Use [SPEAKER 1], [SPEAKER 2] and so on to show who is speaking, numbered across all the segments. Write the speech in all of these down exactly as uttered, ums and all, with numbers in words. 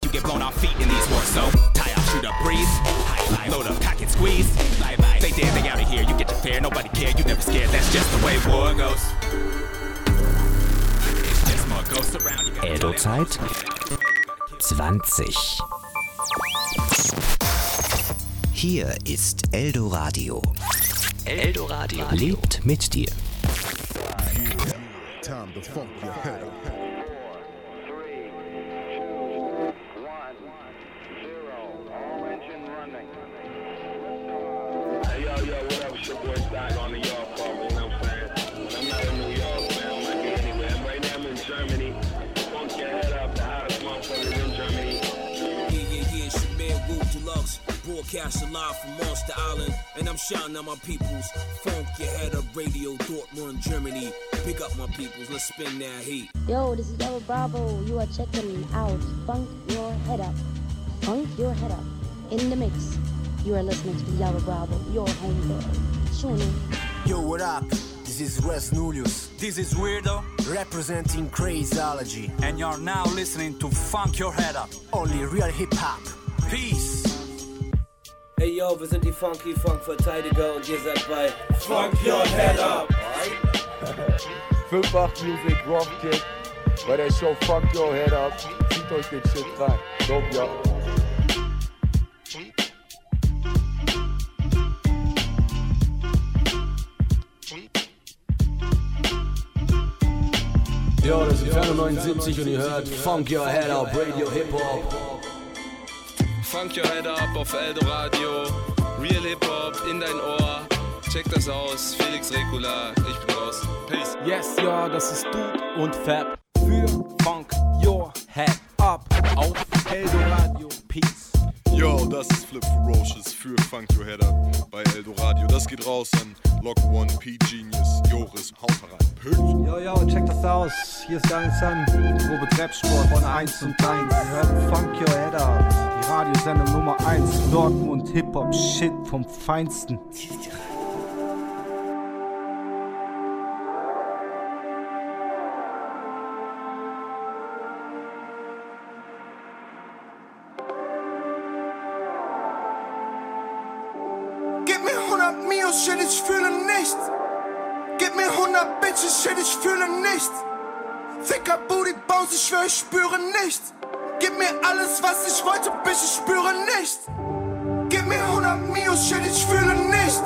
[SPEAKER 1] you get blown off feet in these wars. So tie up, shoot up, breathe. High five, load up, cock and squeeze. Bye bye. They dead, they out of here. You get your fare, nobody care. You never scared. That's just the way war goes. It's just more ghosts around.
[SPEAKER 2] Eldo-Zeit zwanzig. Hier ist Eldo-Radio. Eldo-Radio lebt mit dir.
[SPEAKER 3] Time to funk your head up.
[SPEAKER 4] Hey, yo, yo, what up? It's your boy Stock on the York Farm, you know what I'm saying? I'm not in New York, man. I might be anywhere. Right now I'm in Germany. Funk your head up, the hottest motherfuckers in Germany.
[SPEAKER 5] Yeah, yeah, yeah, it's your man, Woo Deluxe. Broadcasting live from Monster Island. And I'm shouting at my peoples. Funk your head up, Radio Dortmund, Germany. Pick up my peoples, let's spin that heat.
[SPEAKER 6] Yo, this is Yellow Bravo. You are checking out Funk Your Head Up. Funk Your Head Up. In the mix. You are listening to Yellow Bravo, your homegirl. Tune in.
[SPEAKER 7] Yo, what up? This is Wes Nullius.
[SPEAKER 8] This is Weirdo.
[SPEAKER 7] Representing Crazyology.
[SPEAKER 8] And you're now listening to Funk Your Head Up.
[SPEAKER 7] Only real hip-hop.
[SPEAKER 8] Peace.
[SPEAKER 9] Hey yo, wir sind die Funky Funk-Verteidiger und ihr seid bei Funk Your Head Up.
[SPEAKER 10] fünf acht Music, Rockkick, bei der Show Funk Your Head Up. Zieht euch den Shit rein. Dope, ja.
[SPEAKER 11] Yo, das ist Inferno neunundsiebzig und ihr hört Funk Your Head Up, Radio Hip Hop.
[SPEAKER 12] Funk Your Head Up auf Eldo-Radio, Real Hip Hop in dein Ohr. Check das aus, Felix Regula, ich bin raus. Peace.
[SPEAKER 13] Yes, ja, das ist Dude und Fab für Funk Your Head Up auf Eldo-Radio. Peace.
[SPEAKER 14] Yo, das ist Flip Ferocious für Funk Your Head Up bei Eldo-Radio. Das geht raus an Lock One, P-Genius, Joris, haut rein. Peace.
[SPEAKER 15] Yo, yo, check das aus. Hier ist Young Sun, grobe Trapsport von eins und eins. Ihr hört Funk Your Head Up, die Radiosendung Nummer eins. Dortmund Hip-Hop, Shit vom Feinsten.
[SPEAKER 16] Shit, ich fühle nichts. Gib mir hundert Bitches, shit, ich fühle nichts. Ficker, Booty, Bounce, ich schwör, ich spüre nichts. Gib mir alles, was ich wollte, bitch, ich spüre nichts. Gib mir hundert Mios, shit, ich fühle nichts.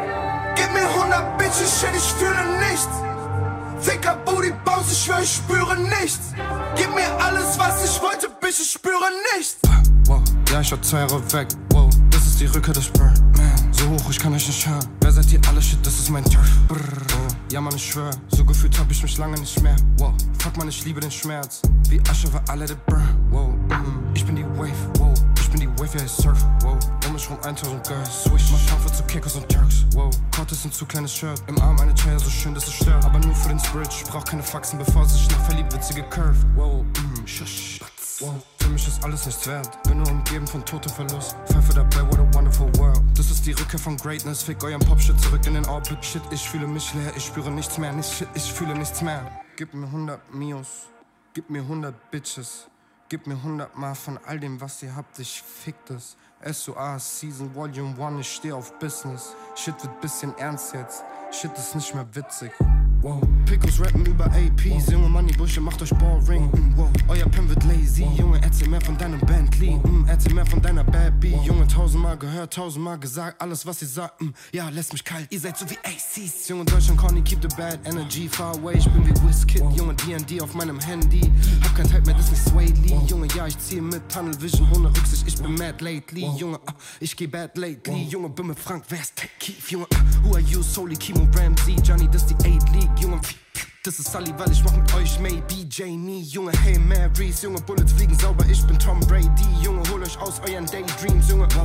[SPEAKER 16] Gib mir hundert Bitches, shit, ich fühle nichts. Ficker, Booty, Bounce, ich schwör, ich spüre nichts. Gib mir alles, was ich wollte, bitch, ich spüre nichts.
[SPEAKER 17] Wow, ja, ich hab zwei Jahre weg, wow, das ist die Rückkehr des Birdman. So hoch, ich kann euch nicht hören. Wer seid ihr alle? Shit, das ist mein Turf. Brrr, oh. Ja, Mann, ich schwör, so gefühlt hab ich mich lange nicht mehr. Wow, fuck man, ich liebe den Schmerz. Wie Asche war alle der Brr. Wow, mm. Ich bin die Wave, wow. Ich bin die Wave, ja, ich surf. Wow, um mich rum tausend Girls. Swish, mach Schafe zu Kickers und Turks. Wow, Kort ist ein zu kleines Shirt. Im Arm eine Chair, so schön, dass es stört. Aber nur für den Spirit. Ich brauch keine Faxen, bevor sie sich nach verliebt, witzige Curve. Wow, mm. Shush. Wow, für mich ist alles nichts wert. Bin nur umgeben von Tod und Verlust. Pfeife dabei, what a wonderful world. Das ist die Rückkehr von Greatness. Fick euren Pop-Shit zurück in den Orbit. Shit, ich fühle mich leer, ich spüre nichts mehr. Nicht shit, ich fühle nichts mehr. Gib mir hundert Mios, gib mir hundert Bitches. Gib mir hundert Mal von all dem, was ihr habt, ich fick das. S O A Season Volume eins, ich steh auf Business. Shit wird bisschen ernst jetzt, shit ist nicht mehr witzig. Wow. Pickles rappen über A Ps, Junge Moneybursche, macht euch boring. Mm, wow. Euer Pen wird lazy, Junge, erzähl mehr von deinem Bentley. Mm, erzähl mehr von deiner Bad B, Junge, tausendmal gehört, tausendmal gesagt, alles was ihr sagt, mm, ja, lässt mich kalt, ihr seid so wie A Cs. Junge, Deutschland, Conny, keep the bad energy far away, ich bin wie Wizkid, Junge, D and D auf meinem Handy. Hab kein Type mehr, das ist nicht Sway Lee, Junge, ja, ich ziehe mit Tunnel Vision ohne Rücksicht, ich bin mad lately, Junge, uh, ich geh bad lately, Junge, bin mit Frank, wer ist Tech Keef, Junge, uh, who are you, Soli, Kimo, Ramsey, Johnny, das die eight League, Junge, das ist Sully, weil ich mach mit euch maybe Jamie, Junge, hey Marys, Junge, Bullets fliegen sauber, ich bin Tom Brady, Junge, hol euch aus euren Daydreams, Junge, wow.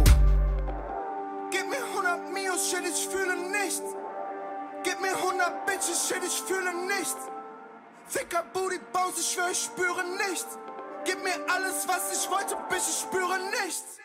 [SPEAKER 16] Gib mir hundert Mios, shit, ich fühle nichts. Gib mir hundert Bitches, shit, ich fühle nichts. Ficker, Booty, Bounce, ich schwör, ich spüre nichts. Gib mir alles, was ich wollte, bitch, ich spüre nichts.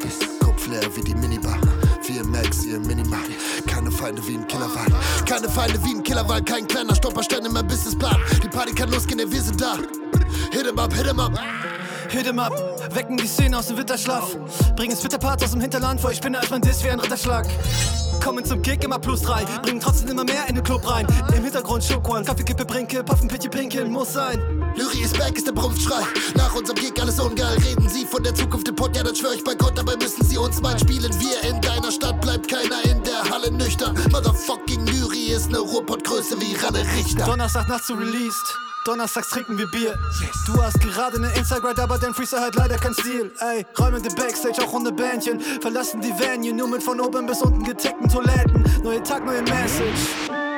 [SPEAKER 18] Kopfleer wie die Minibar. Vier Max, ihr Minimal. Keine Feinde wie ein Killerwal. Keine Feinde wie ein Killerwal. Kein kleiner Stolperstein in meinem Businessplan. Die Party kann losgehen, denn wir sind da. Hit 'em up, hit 'em up.
[SPEAKER 19] Hit 'em up, wecken die Szene aus dem Winterschlaf. Bringen Switterparts aus dem Hinterland vor, ich bin als mein Diss wie ein Ritterschlag. Kommen zum Kick immer plus drei, bringen trotzdem immer mehr in den Club rein. Im Hintergrund Schokoan, Kaffee, Kippe, Brinke, Puffen, Pitche, Pinkeln, muss sein.
[SPEAKER 18] Lyri ist back, ist der Brunftschrei. Nach unserem Gig alles ungeil. Reden sie von der Zukunft im Pod, ja dann schwör ich bei Gott. Dabei müssen sie uns mal spielen. Wir in deiner Stadt, bleibt keiner in der Halle nüchtern. Motherfucking Lyri ist ne Ruhrpott-Größe wie Ranne Richter.
[SPEAKER 19] Donnerstag nachts so released. Donnerstags trinken wir Bier. Yes. Du hast gerade ne Instagram, aber dein Freestyle hat leider kein Stil. Ey, räumen den Backstage auch ohne Bändchen. Verlassen die Venue nur mit von oben bis unten getaggten Toiletten. Neuer Tag, neue Message.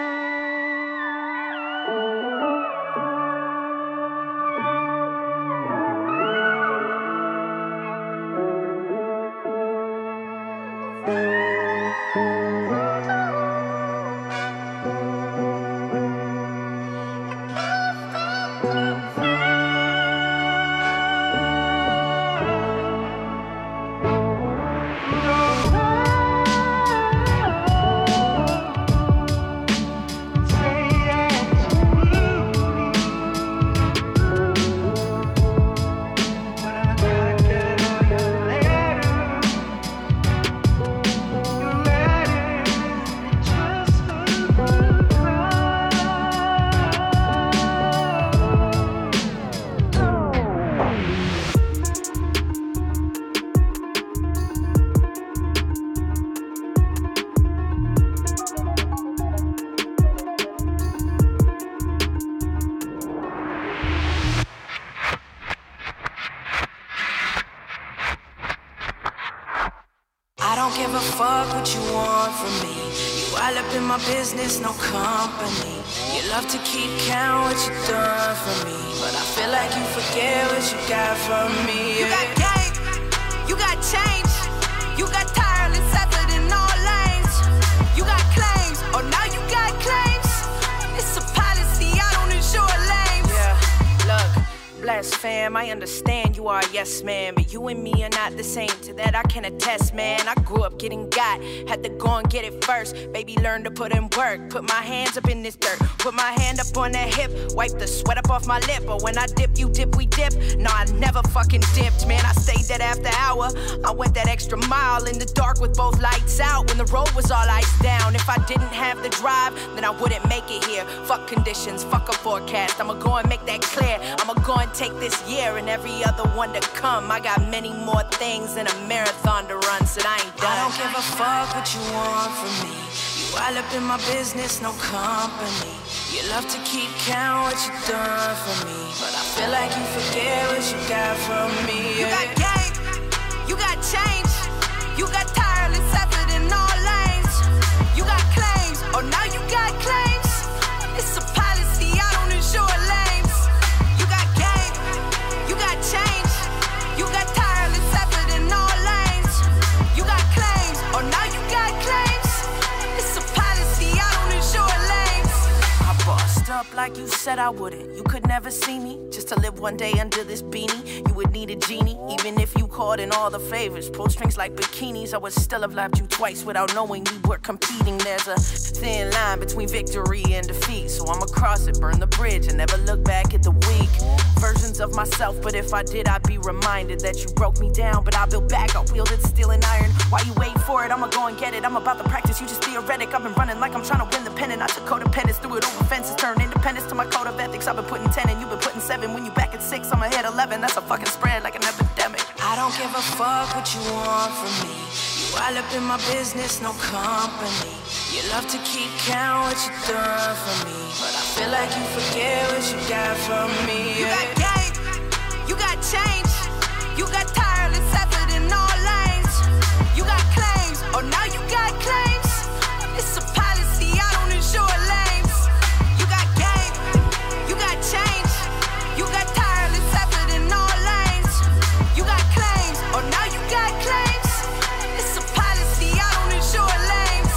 [SPEAKER 20] Business, no company. You love to keep count what you done for me, but I feel like you forget what you got from me. You got game, you got change, you got tireless effort in all lanes. You got claims, oh now you got claims. It's a policy, I don't insure lames. Yeah, look, bless fam, I understand you are a yes man, but you and me are not the same. To that I can attest, man. I grew up getting got, had to go and get it first. Baby, learn to put in work. Put my hands up in this dirt. Put my hand up on that hip. Wipe the sweat up off my lip. But when I dip, you dip, we dip. No, I never fucking dipped, man. I stayed that after hour. I went that extra mile in the dark with both lights out when the road was all iced down. If I didn't have the drive, then I wouldn't make it here. Fuck conditions, fuck a forecast. I'ma go and make that clear. I'ma go and take this year and every other one to come. I got many more things than a marathon to run, so I ain't done. I don't give a fuck what you want from me. You all up in my business, no company. You love to keep count what you done for me, but I feel like you forget what you got from me. You got game, you got change, you got tireless effort in all lanes. You got claims, oh now you got claims. It's a policy, I don't insure lanes. You got game, you got change, you got tireless effort in all lanes. You got claims, oh now you got claims. It's a policy, I don't insure lanes. I bossed up like you said I wouldn't. You could never see me, just to live one day under this beanie. You would need a genie, even if you called in all the favors. Pulled strings like bikinis, I would still have lapped you twice without knowing we were competing. There's a thin line between victory and defeat, so I'ma cross it, burn the bridge, and never look back at the weak versions of myself. But if I did, I'd be reminded that you broke me down, but I built back, I wielded steel and iron. Why you wait for it? I'ma go and get it. I'm about to practice, you just theoretic. I've been running like I'm trying to win the pennant. I took codependence, threw it over fences, turned independence to my code of ethics. I've been putting ten and you've been putting seven. When you back at six, I'ma hit eleven. That's a fucking spread like an epidemic. I don't give a fuck what you want from me. You all up in my business, no company. You love to keep count what you done for me, but I feel like you forget what you got from me. You got game, you got change, you got tireless effort in all lanes. You got claims, oh now you got claims. It's a policy, I don't insure lanes. You got game, you got change, you got tireless effort in all lanes. You got claims, oh now you got claims. It's a policy, I don't insure lanes.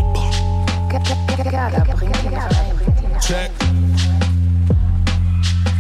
[SPEAKER 21] Check.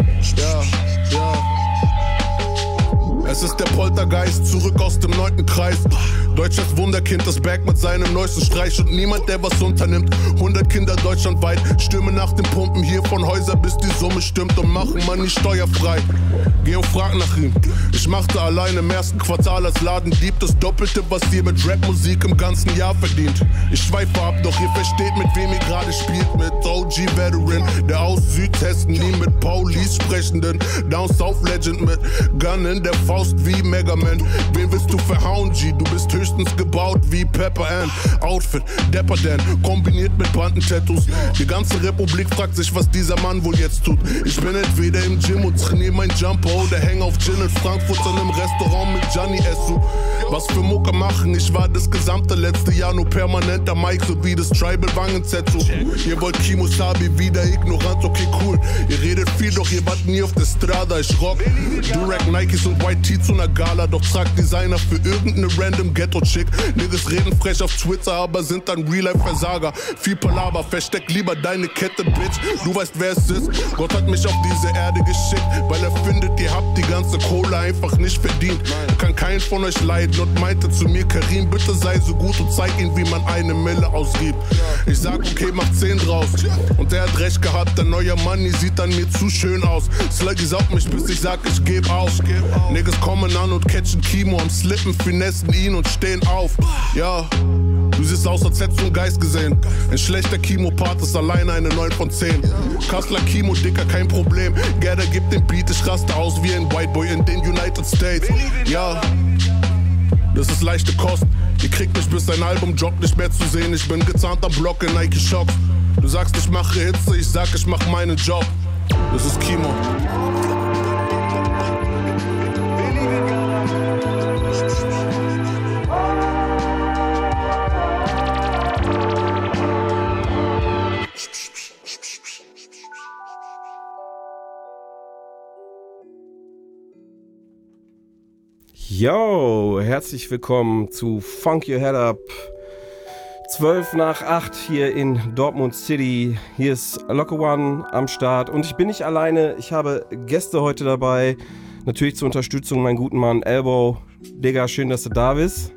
[SPEAKER 21] Es ist der Poltergeist, zurück aus dem neunten Kreis. Deutsches Wunderkind, das Berg mit seinem neuesten Streich. Und niemand, der was unternimmt. hundert Kinder deutschlandweit stürmen nach dem Pumpen hier von Häuser, bis die Summe stimmt. Und machen Money steuerfrei. Geh und frag nach ihm. Ich machte allein im ersten Quartal als Ladendieb das Doppelte, was ihr mit Rapmusik im ganzen Jahr verdient. Ich schweife ab, doch ihr versteht, mit wem ihr gerade spielt. Mit O G-Veteran, der aus Südhessen, nie mit Paulis sprechenden. Down South Legend mit Gun in der Faust wie Mega Man. Wen willst du verhauen, G? Du bist höchstens gebaut wie Pepper Ann. Outfit, Dapper Dan, kombiniert mit Bandentattoos. Die ganze Republik fragt sich, was dieser Mann wohl jetzt tut. Ich bin entweder im Gym und trainiere mein Jumper oder häng auf Gin in Frankfurt an einem Restaurant mit Gianni Essu. Was für Mucke machen, ich war das gesamte letzte Jahr nur permanenter Mike, so wie das Tribal Wangen-Tattoo. Ihr wollt Kimosabi wieder ignorant, okay cool. Ihr redet viel, doch ihr wart nie auf der Strada. Ich rock Durag, Nikes und White Tee zu ner Gala, doch tragt Designer für irgendeine random Ghetto-Chick. Niggas reden frech auf Twitter, aber sind dann Real-Life-Versager. Viel Palaver, versteck lieber deine Kette, Bitch. Du weißt, wer es ist. Gott hat mich auf diese Erde geschickt, weil er findet, ihr habt die ganze Kohle einfach nicht verdient. Er kann keinen von euch leiden und meinte zu mir, Karim, bitte sei so gut und zeig ihm, wie man eine Mille ausgibt. Ich sag, okay, mach zehn draus. Und er hat recht gehabt, der neue Money sieht an mir zu schön aus. Sluggy saugt mich, bis ich sag, ich geb auf. Niggas kommen an und catchen Kimo am Slippen, finessen ihn und stehen auf. Ja, du siehst aus, als hättest du einen Geist gesehen. Ein schlechter Kimo-Part ist alleine eine neun von zehn. Kassler Kimo, Dicker, kein Problem. Gerda gibt den Beat, ich raste aus wie ein White Boy in den United States. Ja, das ist leichte Kost. Ihr kriegt mich, bis ein Album droppt, nicht mehr zu sehen. Ich bin gezahnter Block in Nike Shops. Du sagst, ich mache Hitze, ich sag, ich mach meinen Job. Das ist Kimo.
[SPEAKER 22] Yo, herzlich willkommen zu Funk Your Head Up. zwölf nach acht hier in Dortmund City. Hier ist Loco One am Start und ich bin nicht alleine. Ich habe Gäste heute dabei. Natürlich zur Unterstützung meinen guten Mann Elbow. Digga, schön, dass du da bist.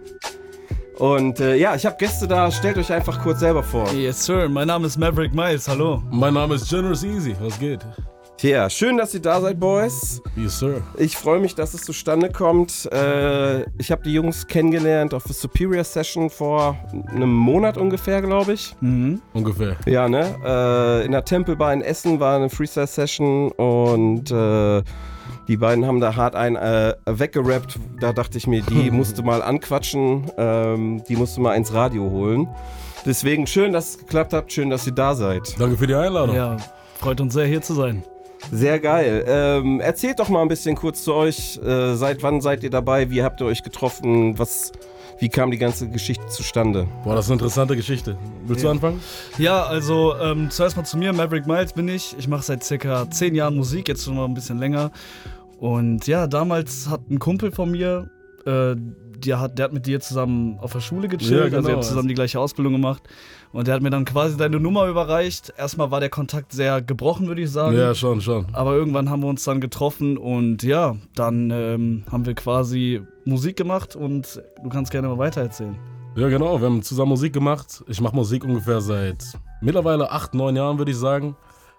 [SPEAKER 22] Und äh, ja, ich habe Gäste da. Stellt euch einfach kurz selber vor.
[SPEAKER 23] Yes, Sir. Mein Name ist Maverick Miles. Hallo.
[SPEAKER 24] Mein Name ist Generous Easy. Was geht?
[SPEAKER 22] Ja, schön, dass ihr da seid, Boys.
[SPEAKER 24] Yes, Sir.
[SPEAKER 22] Ich freue mich, dass es zustande kommt. Äh, ich habe die Jungs kennengelernt auf der Superior Session vor einem Monat ungefähr, glaube ich.
[SPEAKER 24] Mhm. Ungefähr.
[SPEAKER 22] Ja, ne? Äh, in der Tempelbar in Essen war eine Freestyle-Session und äh, die beiden haben da hart einen äh, weggerappt. Da dachte ich mir, die musst du mal anquatschen, ähm, die musst du mal ins Radio holen. Deswegen schön, dass es geklappt hat, schön, dass ihr da seid.
[SPEAKER 24] Danke für die Einladung.
[SPEAKER 23] Ja, freut uns sehr, hier zu sein.
[SPEAKER 22] Sehr geil. Ähm, erzählt doch mal ein bisschen kurz zu euch. Äh, seit wann seid ihr dabei? Wie habt ihr euch getroffen? Was, wie kam die ganze Geschichte zustande?
[SPEAKER 24] Boah, das ist eine interessante Geschichte. Willst
[SPEAKER 23] ja.
[SPEAKER 24] du anfangen?
[SPEAKER 23] Ja, also ähm, zuerst mal zu mir. Maverick Miles bin ich. Ich mache seit circa zehn Jahren Musik, jetzt schon mal ein bisschen länger. Und ja, damals hat ein Kumpel von mir, äh, der, hat, der hat mit dir zusammen auf der Schule gechillt. Ja, genau. Also wir haben zusammen die gleiche Ausbildung gemacht. Und der hat mir dann quasi deine Nummer überreicht. Erstmal war der Kontakt sehr gebrochen, würde ich sagen.
[SPEAKER 24] Ja, schon, schon.
[SPEAKER 23] Aber irgendwann haben wir uns dann getroffen und ja, dann ähm, haben wir quasi Musik gemacht und du kannst gerne mal weitererzählen.
[SPEAKER 24] Ja, genau. Wir haben zusammen Musik gemacht. Ich mache Musik ungefähr seit mittlerweile acht, neun Jahren, würde ich sagen.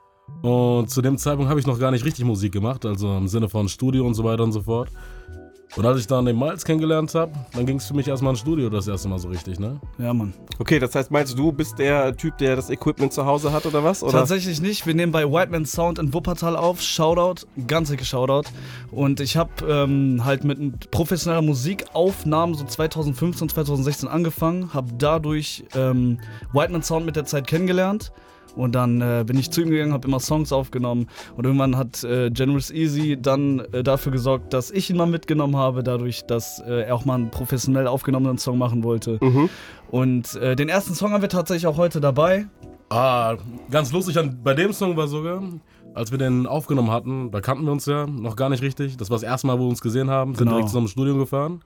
[SPEAKER 24] Und zu dem Zeitpunkt habe ich noch gar nicht richtig Musik gemacht, also im Sinne von Studio und so weiter und so fort. Und als ich dann den Miles kennengelernt habe, dann ging es für mich erstmal ins Studio das erste Mal so richtig, ne?
[SPEAKER 23] Ja, Mann.
[SPEAKER 22] Okay, das heißt, meinst du, du bist der Typ, der das Equipment zu Hause hat oder was? Oder?
[SPEAKER 23] Tatsächlich nicht. Wir nehmen bei White Man Sound in Wuppertal auf. Shoutout, ganz dicke Shoutout. Und ich habe ähm, halt mit professioneller Musikaufnahmen so zweitausendfünfzehn, zweitausendsechzehn angefangen, habe dadurch ähm, White Man Sound mit der Zeit kennengelernt. Und dann äh, bin ich zu ihm gegangen, habe immer Songs aufgenommen und irgendwann hat äh, Generous Easy dann äh, dafür gesorgt, dass ich ihn mal mitgenommen habe, dadurch, dass äh, er auch mal einen professionell aufgenommenen Song machen wollte. Mhm. Und äh, den ersten Song haben wir tatsächlich auch heute dabei.
[SPEAKER 24] Ah, ganz lustig, an, bei dem Song war sogar, als wir den aufgenommen hatten, da kannten wir uns ja noch gar nicht richtig. Das war das erste Mal, wo wir uns gesehen haben, sind
[SPEAKER 23] genau.
[SPEAKER 24] direkt zusammen ins Studio gefahren.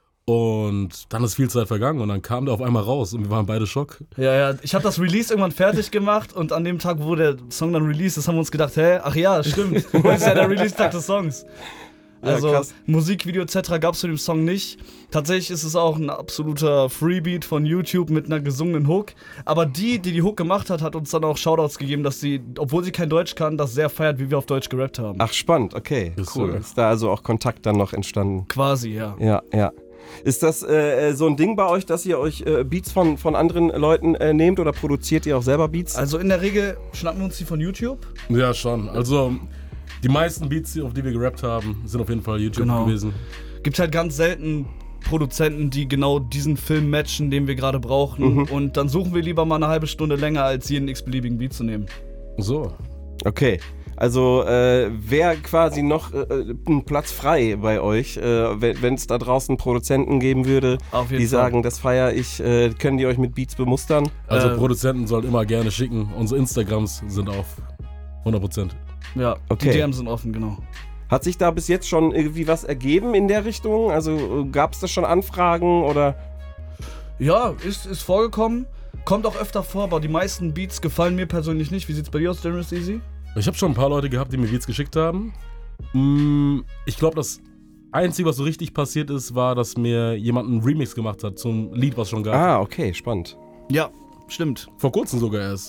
[SPEAKER 24] Und dann ist viel Zeit vergangen und dann kam der auf einmal raus und wir waren beide Schock.
[SPEAKER 23] Ja, ja, ich habe das Release irgendwann fertig gemacht und an dem Tag, wo der Song dann released ist, haben wir uns gedacht, hä, ach ja, stimmt, heute ist ja der Release-Tag des Songs. Also
[SPEAKER 22] ja,
[SPEAKER 23] Musikvideo et cetera gab es zu dem Song nicht. Tatsächlich ist es auch ein absoluter Freebeat von YouTube mit einer gesungenen Hook. Aber die, die die Hook gemacht hat, hat uns dann auch Shoutouts gegeben, dass sie, obwohl sie kein Deutsch kann, das sehr feiert, wie wir auf Deutsch gerappt haben.
[SPEAKER 22] Ach, spannend, okay,
[SPEAKER 24] Ist
[SPEAKER 22] cool.
[SPEAKER 24] so.
[SPEAKER 22] Ist da also auch Kontakt dann noch entstanden?
[SPEAKER 23] Quasi, ja.
[SPEAKER 22] Ja, ja. Ist das äh, so ein Ding bei euch, dass ihr euch äh, Beats von, von anderen Leuten äh, nehmt oder produziert ihr auch selber Beats?
[SPEAKER 23] Also in der Regel schnappen wir uns die von YouTube.
[SPEAKER 24] Ja, schon. Also die meisten Beats, auf die wir gerappt haben, sind auf jeden Fall YouTube
[SPEAKER 23] Genau.
[SPEAKER 24] gewesen.
[SPEAKER 23] Gibt halt ganz selten Produzenten, die genau diesen Film matchen, den wir gerade brauchen.
[SPEAKER 22] Mhm.
[SPEAKER 23] Und dann suchen wir lieber mal eine halbe Stunde länger, als jeden x-beliebigen Beat zu nehmen.
[SPEAKER 24] So.
[SPEAKER 22] Okay. Also äh, wäre quasi noch äh, ein Platz frei bei euch, äh, wenn es da draußen Produzenten geben würde,
[SPEAKER 23] Auf jeden
[SPEAKER 22] die
[SPEAKER 23] Fall.
[SPEAKER 22] sagen, das feiere ich, äh, können die euch mit Beats bemustern?
[SPEAKER 24] Also
[SPEAKER 23] Äh,
[SPEAKER 24] Produzenten sollen immer gerne schicken. Unsere Instagrams sind auf hundert Prozent.
[SPEAKER 23] Ja,
[SPEAKER 22] Okay.
[SPEAKER 23] die D Ms sind offen, genau.
[SPEAKER 22] Hat sich da bis jetzt schon irgendwie was ergeben in der Richtung? Also gab es da schon Anfragen oder?
[SPEAKER 23] Ja, ist, ist vorgekommen. Kommt auch öfter vor, aber die meisten Beats gefallen mir persönlich nicht. Wie sieht's bei dir aus, Generous Easy?
[SPEAKER 24] Ich habe schon ein paar Leute gehabt, die mir Beats geschickt haben. Mm, Ich glaube, das Einzige, was so richtig passiert ist, war, dass mir jemand einen Remix gemacht hat zum Lied, was schon gab.
[SPEAKER 22] Ah, okay, spannend.
[SPEAKER 23] Ja, stimmt.
[SPEAKER 24] Vor kurzem sogar erst.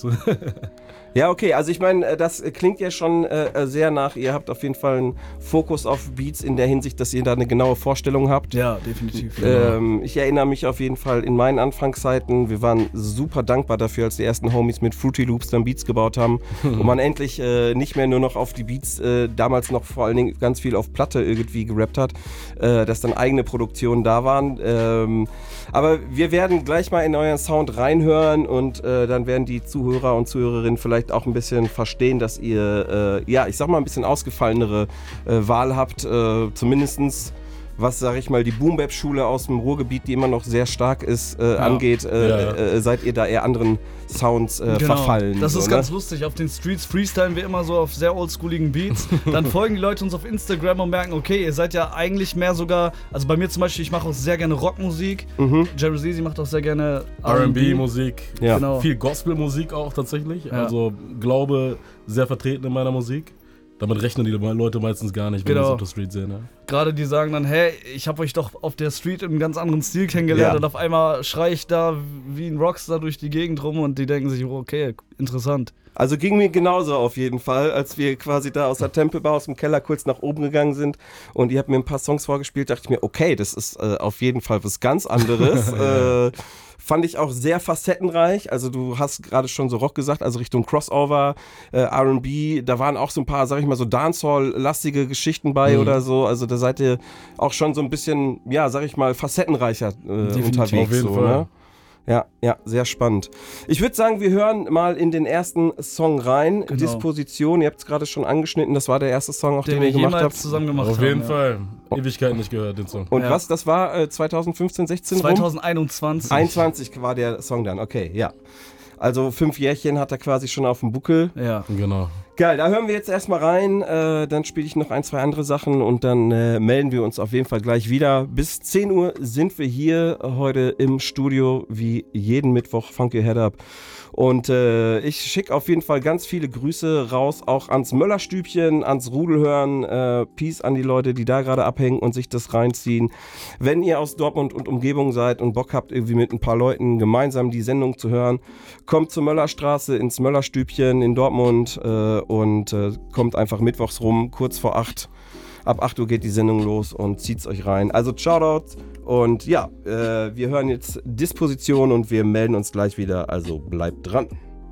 [SPEAKER 22] Ja, okay, also ich meine, das klingt ja schon äh, sehr nach, ihr habt auf jeden Fall einen Fokus auf Beats in der Hinsicht, dass ihr da eine genaue Vorstellung habt.
[SPEAKER 23] Ja, definitiv.
[SPEAKER 22] Ähm, ich erinnere mich auf jeden Fall in meinen Anfangszeiten, wir waren super dankbar dafür, als die ersten Homies mit Fruity Loops dann Beats gebaut haben und man endlich äh, nicht mehr nur noch auf die Beats, äh, damals noch vor allen Dingen ganz viel auf Platte irgendwie gerappt hat, äh, dass dann eigene Produktionen da waren. Ähm, aber wir werden gleich mal in euren Sound reinhören und äh, dann werden die Zuhörer und Zuhörerinnen vielleicht auch ein bisschen verstehen, dass ihr, äh, ja, ich sag mal, ein bisschen ausgefallenere äh, Wahl habt, äh, zumindestens was, sag ich mal, die Boom-Bap-Schule aus dem Ruhrgebiet, die immer noch sehr stark ist, äh,
[SPEAKER 23] Ja.
[SPEAKER 22] angeht, äh,
[SPEAKER 24] Ja, ja.
[SPEAKER 22] Äh, seid ihr da eher anderen Sounds äh,
[SPEAKER 23] Genau.
[SPEAKER 22] verfallen.
[SPEAKER 23] Das
[SPEAKER 22] so,
[SPEAKER 23] ist
[SPEAKER 22] ne?
[SPEAKER 23] ganz lustig. Auf den Streets freestylen wir immer so auf sehr oldschooligen Beats. Dann folgen die Leute uns auf Instagram und merken, okay, ihr seid ja eigentlich mehr sogar, also bei mir zum Beispiel, ich mache auch sehr gerne Rockmusik.
[SPEAKER 22] Mhm.
[SPEAKER 23] Jerry Easy macht auch sehr gerne
[SPEAKER 24] R and B-Musik,
[SPEAKER 22] Ja.
[SPEAKER 23] Genau.
[SPEAKER 24] viel Gospel-Musik auch tatsächlich.
[SPEAKER 23] Ja.
[SPEAKER 24] Also Glaube sehr vertreten in meiner Musik. Damit rechnen die Leute meistens gar nicht, wenn
[SPEAKER 23] Genau.
[SPEAKER 24] sie es auf der Street sehen. Ja.
[SPEAKER 23] Gerade die sagen dann, hey, ich habe euch doch auf der Street in einem ganz anderen Stil kennengelernt
[SPEAKER 22] Ja.
[SPEAKER 23] und auf einmal schrei ich da wie ein Rockstar durch die Gegend rum und die denken sich, oh, okay, interessant.
[SPEAKER 22] Also ging mir genauso auf jeden Fall, als wir quasi da aus der Tempelbar, aus dem Keller kurz nach oben gegangen sind und ihr habt mir ein paar Songs vorgespielt, dachte ich mir, okay, das ist äh, auf jeden Fall was ganz anderes. äh, fand ich auch sehr facettenreich, also du hast gerade schon so Rock gesagt, also Richtung Crossover, äh, R and B, da waren auch so ein paar, sag ich mal, so Dancehall-lastige Geschichten bei
[SPEAKER 24] Mhm.
[SPEAKER 22] oder so, also da seid ihr auch schon so ein bisschen, ja, sag ich mal, facettenreicher äh, unterwegs.
[SPEAKER 24] Auf jeden
[SPEAKER 22] so,
[SPEAKER 24] Fall.
[SPEAKER 22] Ne? Ja, ja, sehr spannend. Ich würde sagen, wir hören mal in den ersten Song rein.
[SPEAKER 23] Genau.
[SPEAKER 22] Disposition, ihr habt es gerade schon angeschnitten, das war der erste Song, auch den,
[SPEAKER 23] Den
[SPEAKER 22] ihr
[SPEAKER 23] wir
[SPEAKER 22] gemacht
[SPEAKER 23] jemals
[SPEAKER 22] habt.
[SPEAKER 23] zusammen gemacht
[SPEAKER 24] Auf
[SPEAKER 23] haben.
[SPEAKER 24] jeden
[SPEAKER 23] ja.
[SPEAKER 24] Fall. Ewigkeiten nicht gehört, den Song.
[SPEAKER 22] Und
[SPEAKER 23] Ja.
[SPEAKER 22] was, das war äh, zwanzig fünfzehn, sechzehn rum?
[SPEAKER 23] zwanzig einundzwanzig.
[SPEAKER 22] einundzwanzig war der Song dann, okay, ja. Also fünf Jährchen hat er quasi schon auf dem Buckel.
[SPEAKER 23] Ja.
[SPEAKER 24] Genau.
[SPEAKER 22] Geil, da hören wir jetzt erstmal rein, äh, dann spiele ich noch ein, zwei andere Sachen und dann äh, melden wir uns auf jeden Fall gleich wieder. Bis zehn Uhr sind wir hier heute im Studio, wie jeden Mittwoch, Funk Your Head Up. Und äh, ich schicke auf jeden Fall ganz viele Grüße raus, auch ans Möllerstübchen, ans Rudelhören. Äh, Peace an die Leute, die da gerade abhängen und sich das reinziehen. Wenn ihr aus Dortmund und Umgebung seid und Bock habt, irgendwie mit ein paar Leuten gemeinsam die Sendung zu hören, kommt zur Möllerstraße ins Möllerstübchen in Dortmund äh, und äh, kommt einfach mittwochs rum, kurz vor acht. Ab acht Uhr geht die Sendung los und zieht's euch rein. Also Shoutout und ja, äh, wir hören jetzt Disposition und wir melden uns gleich wieder, also bleibt dran.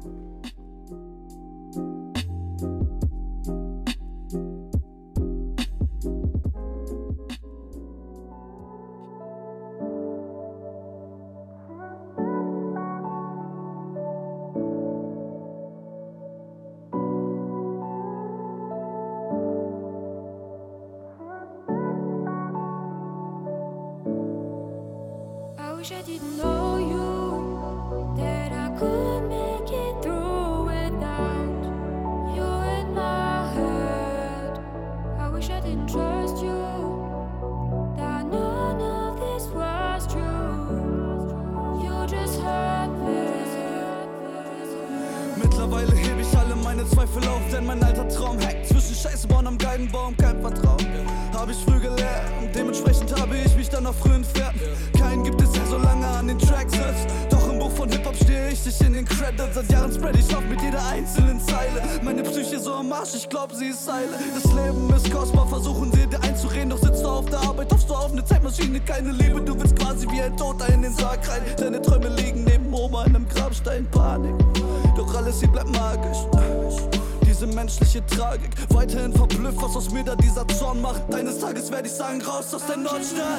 [SPEAKER 1] I wish I didn't know you, that I could make it through without you in my head. I wish I didn't trust you, that none of this was true. You just hurt me.
[SPEAKER 2] Mittlerweile hebe ich alle meine Zweifel auf, denn mein alter Traum hängt zwischen Scheiße bauen am Geigenbaum, kein Vertrauen.
[SPEAKER 19] hab ich früh gelernt und dementsprechend habe ich mich dann auch früh entfernt. Keinen gibt es, der so lange an den Tracks sitzt. Doch im Buch von Hip-Hop stehe ich nicht in den Credits. Seit Jahren spread ich auf mit jeder einzelnen Zeile. Meine Psyche so am Arsch, ich glaub, sie ist heile. Das Leben ist kostbar, versuchen sie dir einzureden. Doch sitzt du auf der Arbeit, hoffst du auf eine Zeitmaschine. Keine Liebe, du willst quasi wie ein Toter in den Sarg rein. Deine Träume liegen neben Oma in einem Grabstein, Panik. Doch alles hier bleibt magisch. Diese menschliche Tragik, weiterhin verblüfft, was aus mir da dieser Zorn macht. Eines Tages werde ich sagen, raus aus der Nordstadt.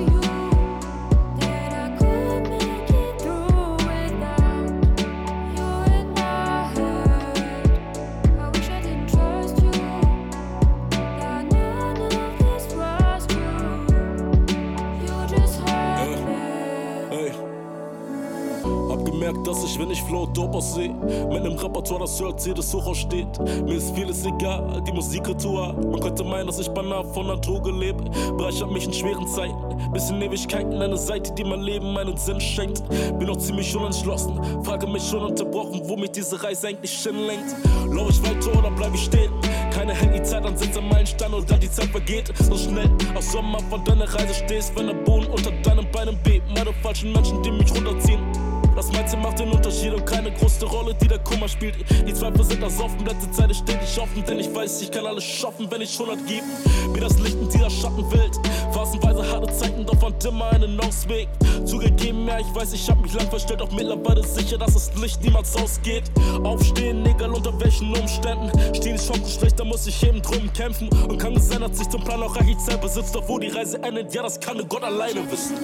[SPEAKER 2] Dass ich, wenn ich flow, dope aussehe, mit nem Repertoire, das hört, jedes Hoch aussteht. Mir ist vieles egal, die Musikritual. Man könnte meinen, dass ich beinahe von der Droge lebe. Bereichert mich in schweren Zeiten, bis in Ewigkeiten. Eine Seite, die mein Leben meinen Sinn schenkt. Bin noch ziemlich unentschlossen, frage mich schon unterbrochen, wo mich diese Reise eigentlich hinlenkt. Lauf ich weiter oder bleib ich stehen? Keine Handyzeit, dann sitzt am Meilenstein und dann die Zeit vergeht so schnell. Aus Sommer von deiner Reise stehst, wenn der Boden unter deinen Beinen bebt. Meine falschen Menschen, die mich runterziehen. Das Mindset macht den Unterschied und keine große Rolle, die der Kummer spielt. Die Zweifel sind ersoffen, letzte Zeit ist stetig offen, denn ich weiß, ich kann alles schaffen, wenn ich hundert gebe. Wie das Licht in dieser Schattenwelt, phasenweise harte Zeiten, doch fand immer einen Ausweg. Zugegeben, ja, ich weiß, ich hab mich lang verstellt, doch mittlerweile sicher, dass das Licht niemals ausgeht. Aufstehen, egal unter welchen Umständen, stehen die Chancen schlecht, da muss ich eben drum kämpfen. Und kann es sein, dass ich zum Plan auch reichlich Zeit besitzt, doch wo die Reise endet, ja, das kann nur Gott alleine wissen.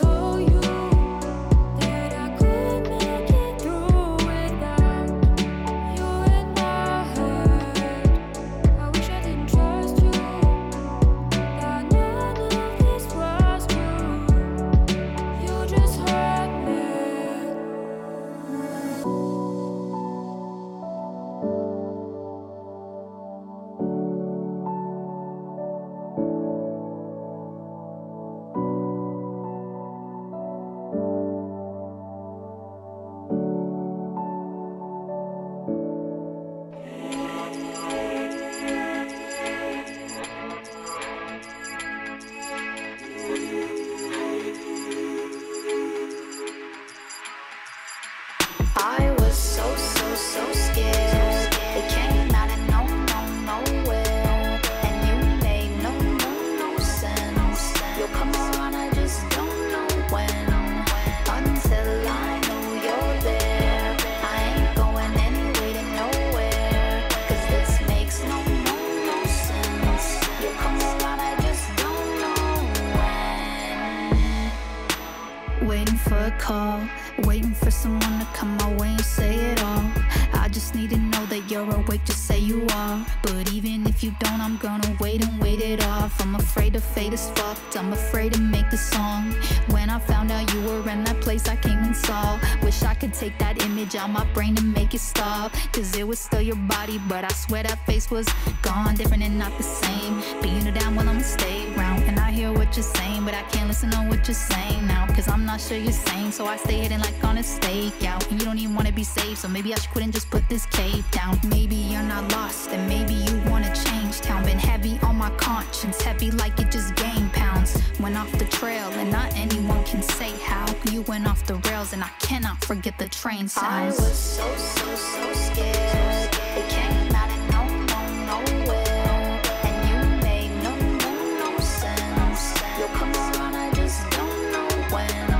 [SPEAKER 3] On my brain to make it stop, cause it was still your body, but I swear that face was gone, different and not the same. Being you down while I'ma stay around, and I hear what you're saying, but I can't listen to what you're saying now, cause I'm not sure you're sane, so I stay hidden like on a stakeout. And you don't even wanna be saved, so maybe I should quit and just put this cape down. Maybe you're not lost, and maybe you wanna change town. Been heavy on my conscience, heavy like it just gained pounds. Went off the trail, and not anyone can say how. You went off the rails, and I cannot forget the train sounds. I was so, so, so scared. It came out of no, no, nowhere. And you made no, no, no sense. You'll come around, I just don't know when.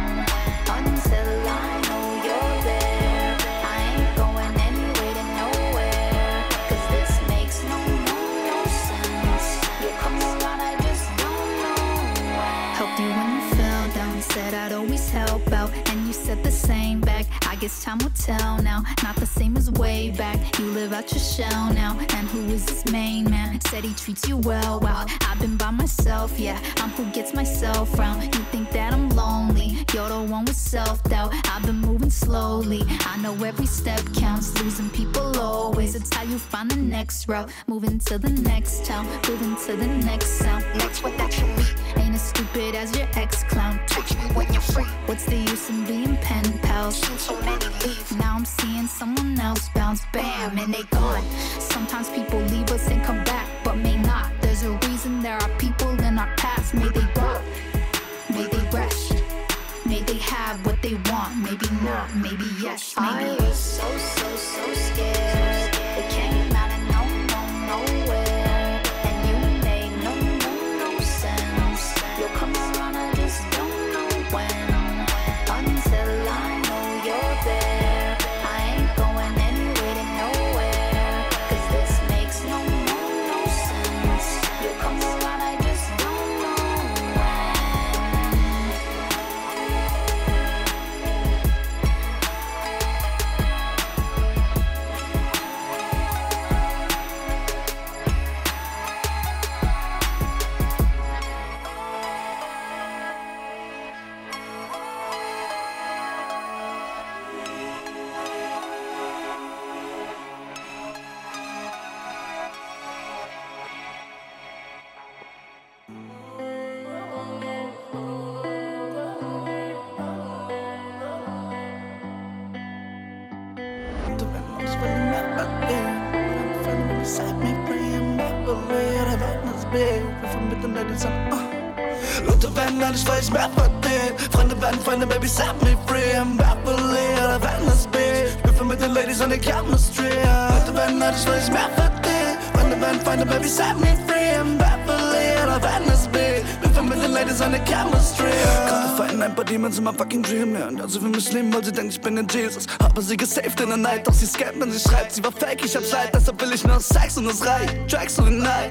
[SPEAKER 3] Until I know you're there. I ain't going anywhere to nowhere. Cause this makes no, no, no sense. You'll come around, I just don't know when. Helped you when you fell down. Said I'd always help out. And you said the same back. I guess time will tell now, not the same as way back. You live out your shell now, and who is this main man? Said he treats you well, wow, I've been by myself, yeah. I'm who gets myself round. You think that I'm lonely, you're the one with self-doubt. I've been moving slowly, I know every step counts. Losing people always, it's how you find the next route. Moving to the next town, moving to the next sound. Next what that should be, ain't as stupid as your ex-clown. Touch me when you're free. What's the use in being pen pals? So many leave. Now I'm seeing someone else bounce, bam, and they gone. Sometimes people leave us and come back, but may not. There's a reason there are people in our past. May they rot, may they rest, may they have what they want. Maybe not, maybe yes, maybe. I was so, so, so scared. It came out of no, no, nowhere. And you made no, no, no sense. You'll come around, I just don't know when. Until I know you're there, I ain't going anywhere to nowhere. Cause this makes no, no, no sense. You'll come around, I just don't know
[SPEAKER 4] Leute werden alles, weil ich mehr verdiene. Freunde werden Freunde, Baby, set me free. I'm Beverly, oder werden das Beat. Ich büffel mit den Ladies an der Chemistry. Leute werden alles, weil ich mehr verdiene. Freunde werden Freunde, Baby, set me free. I'm Beverly, oder werden das Beat. Ich büffel mit den Ladies an der Chemistry. Gerade fighten ein paar Demons in my fucking dream. Und also will mich leben, weil sie denkt, ich bin ein Jesus. Habe sie gesaved in der Night, doch sie scammt, wenn sie schreibt. Sie war fake, ich hab's leid, deshalb will ich nur Sex und es reicht. Tracks und den Night.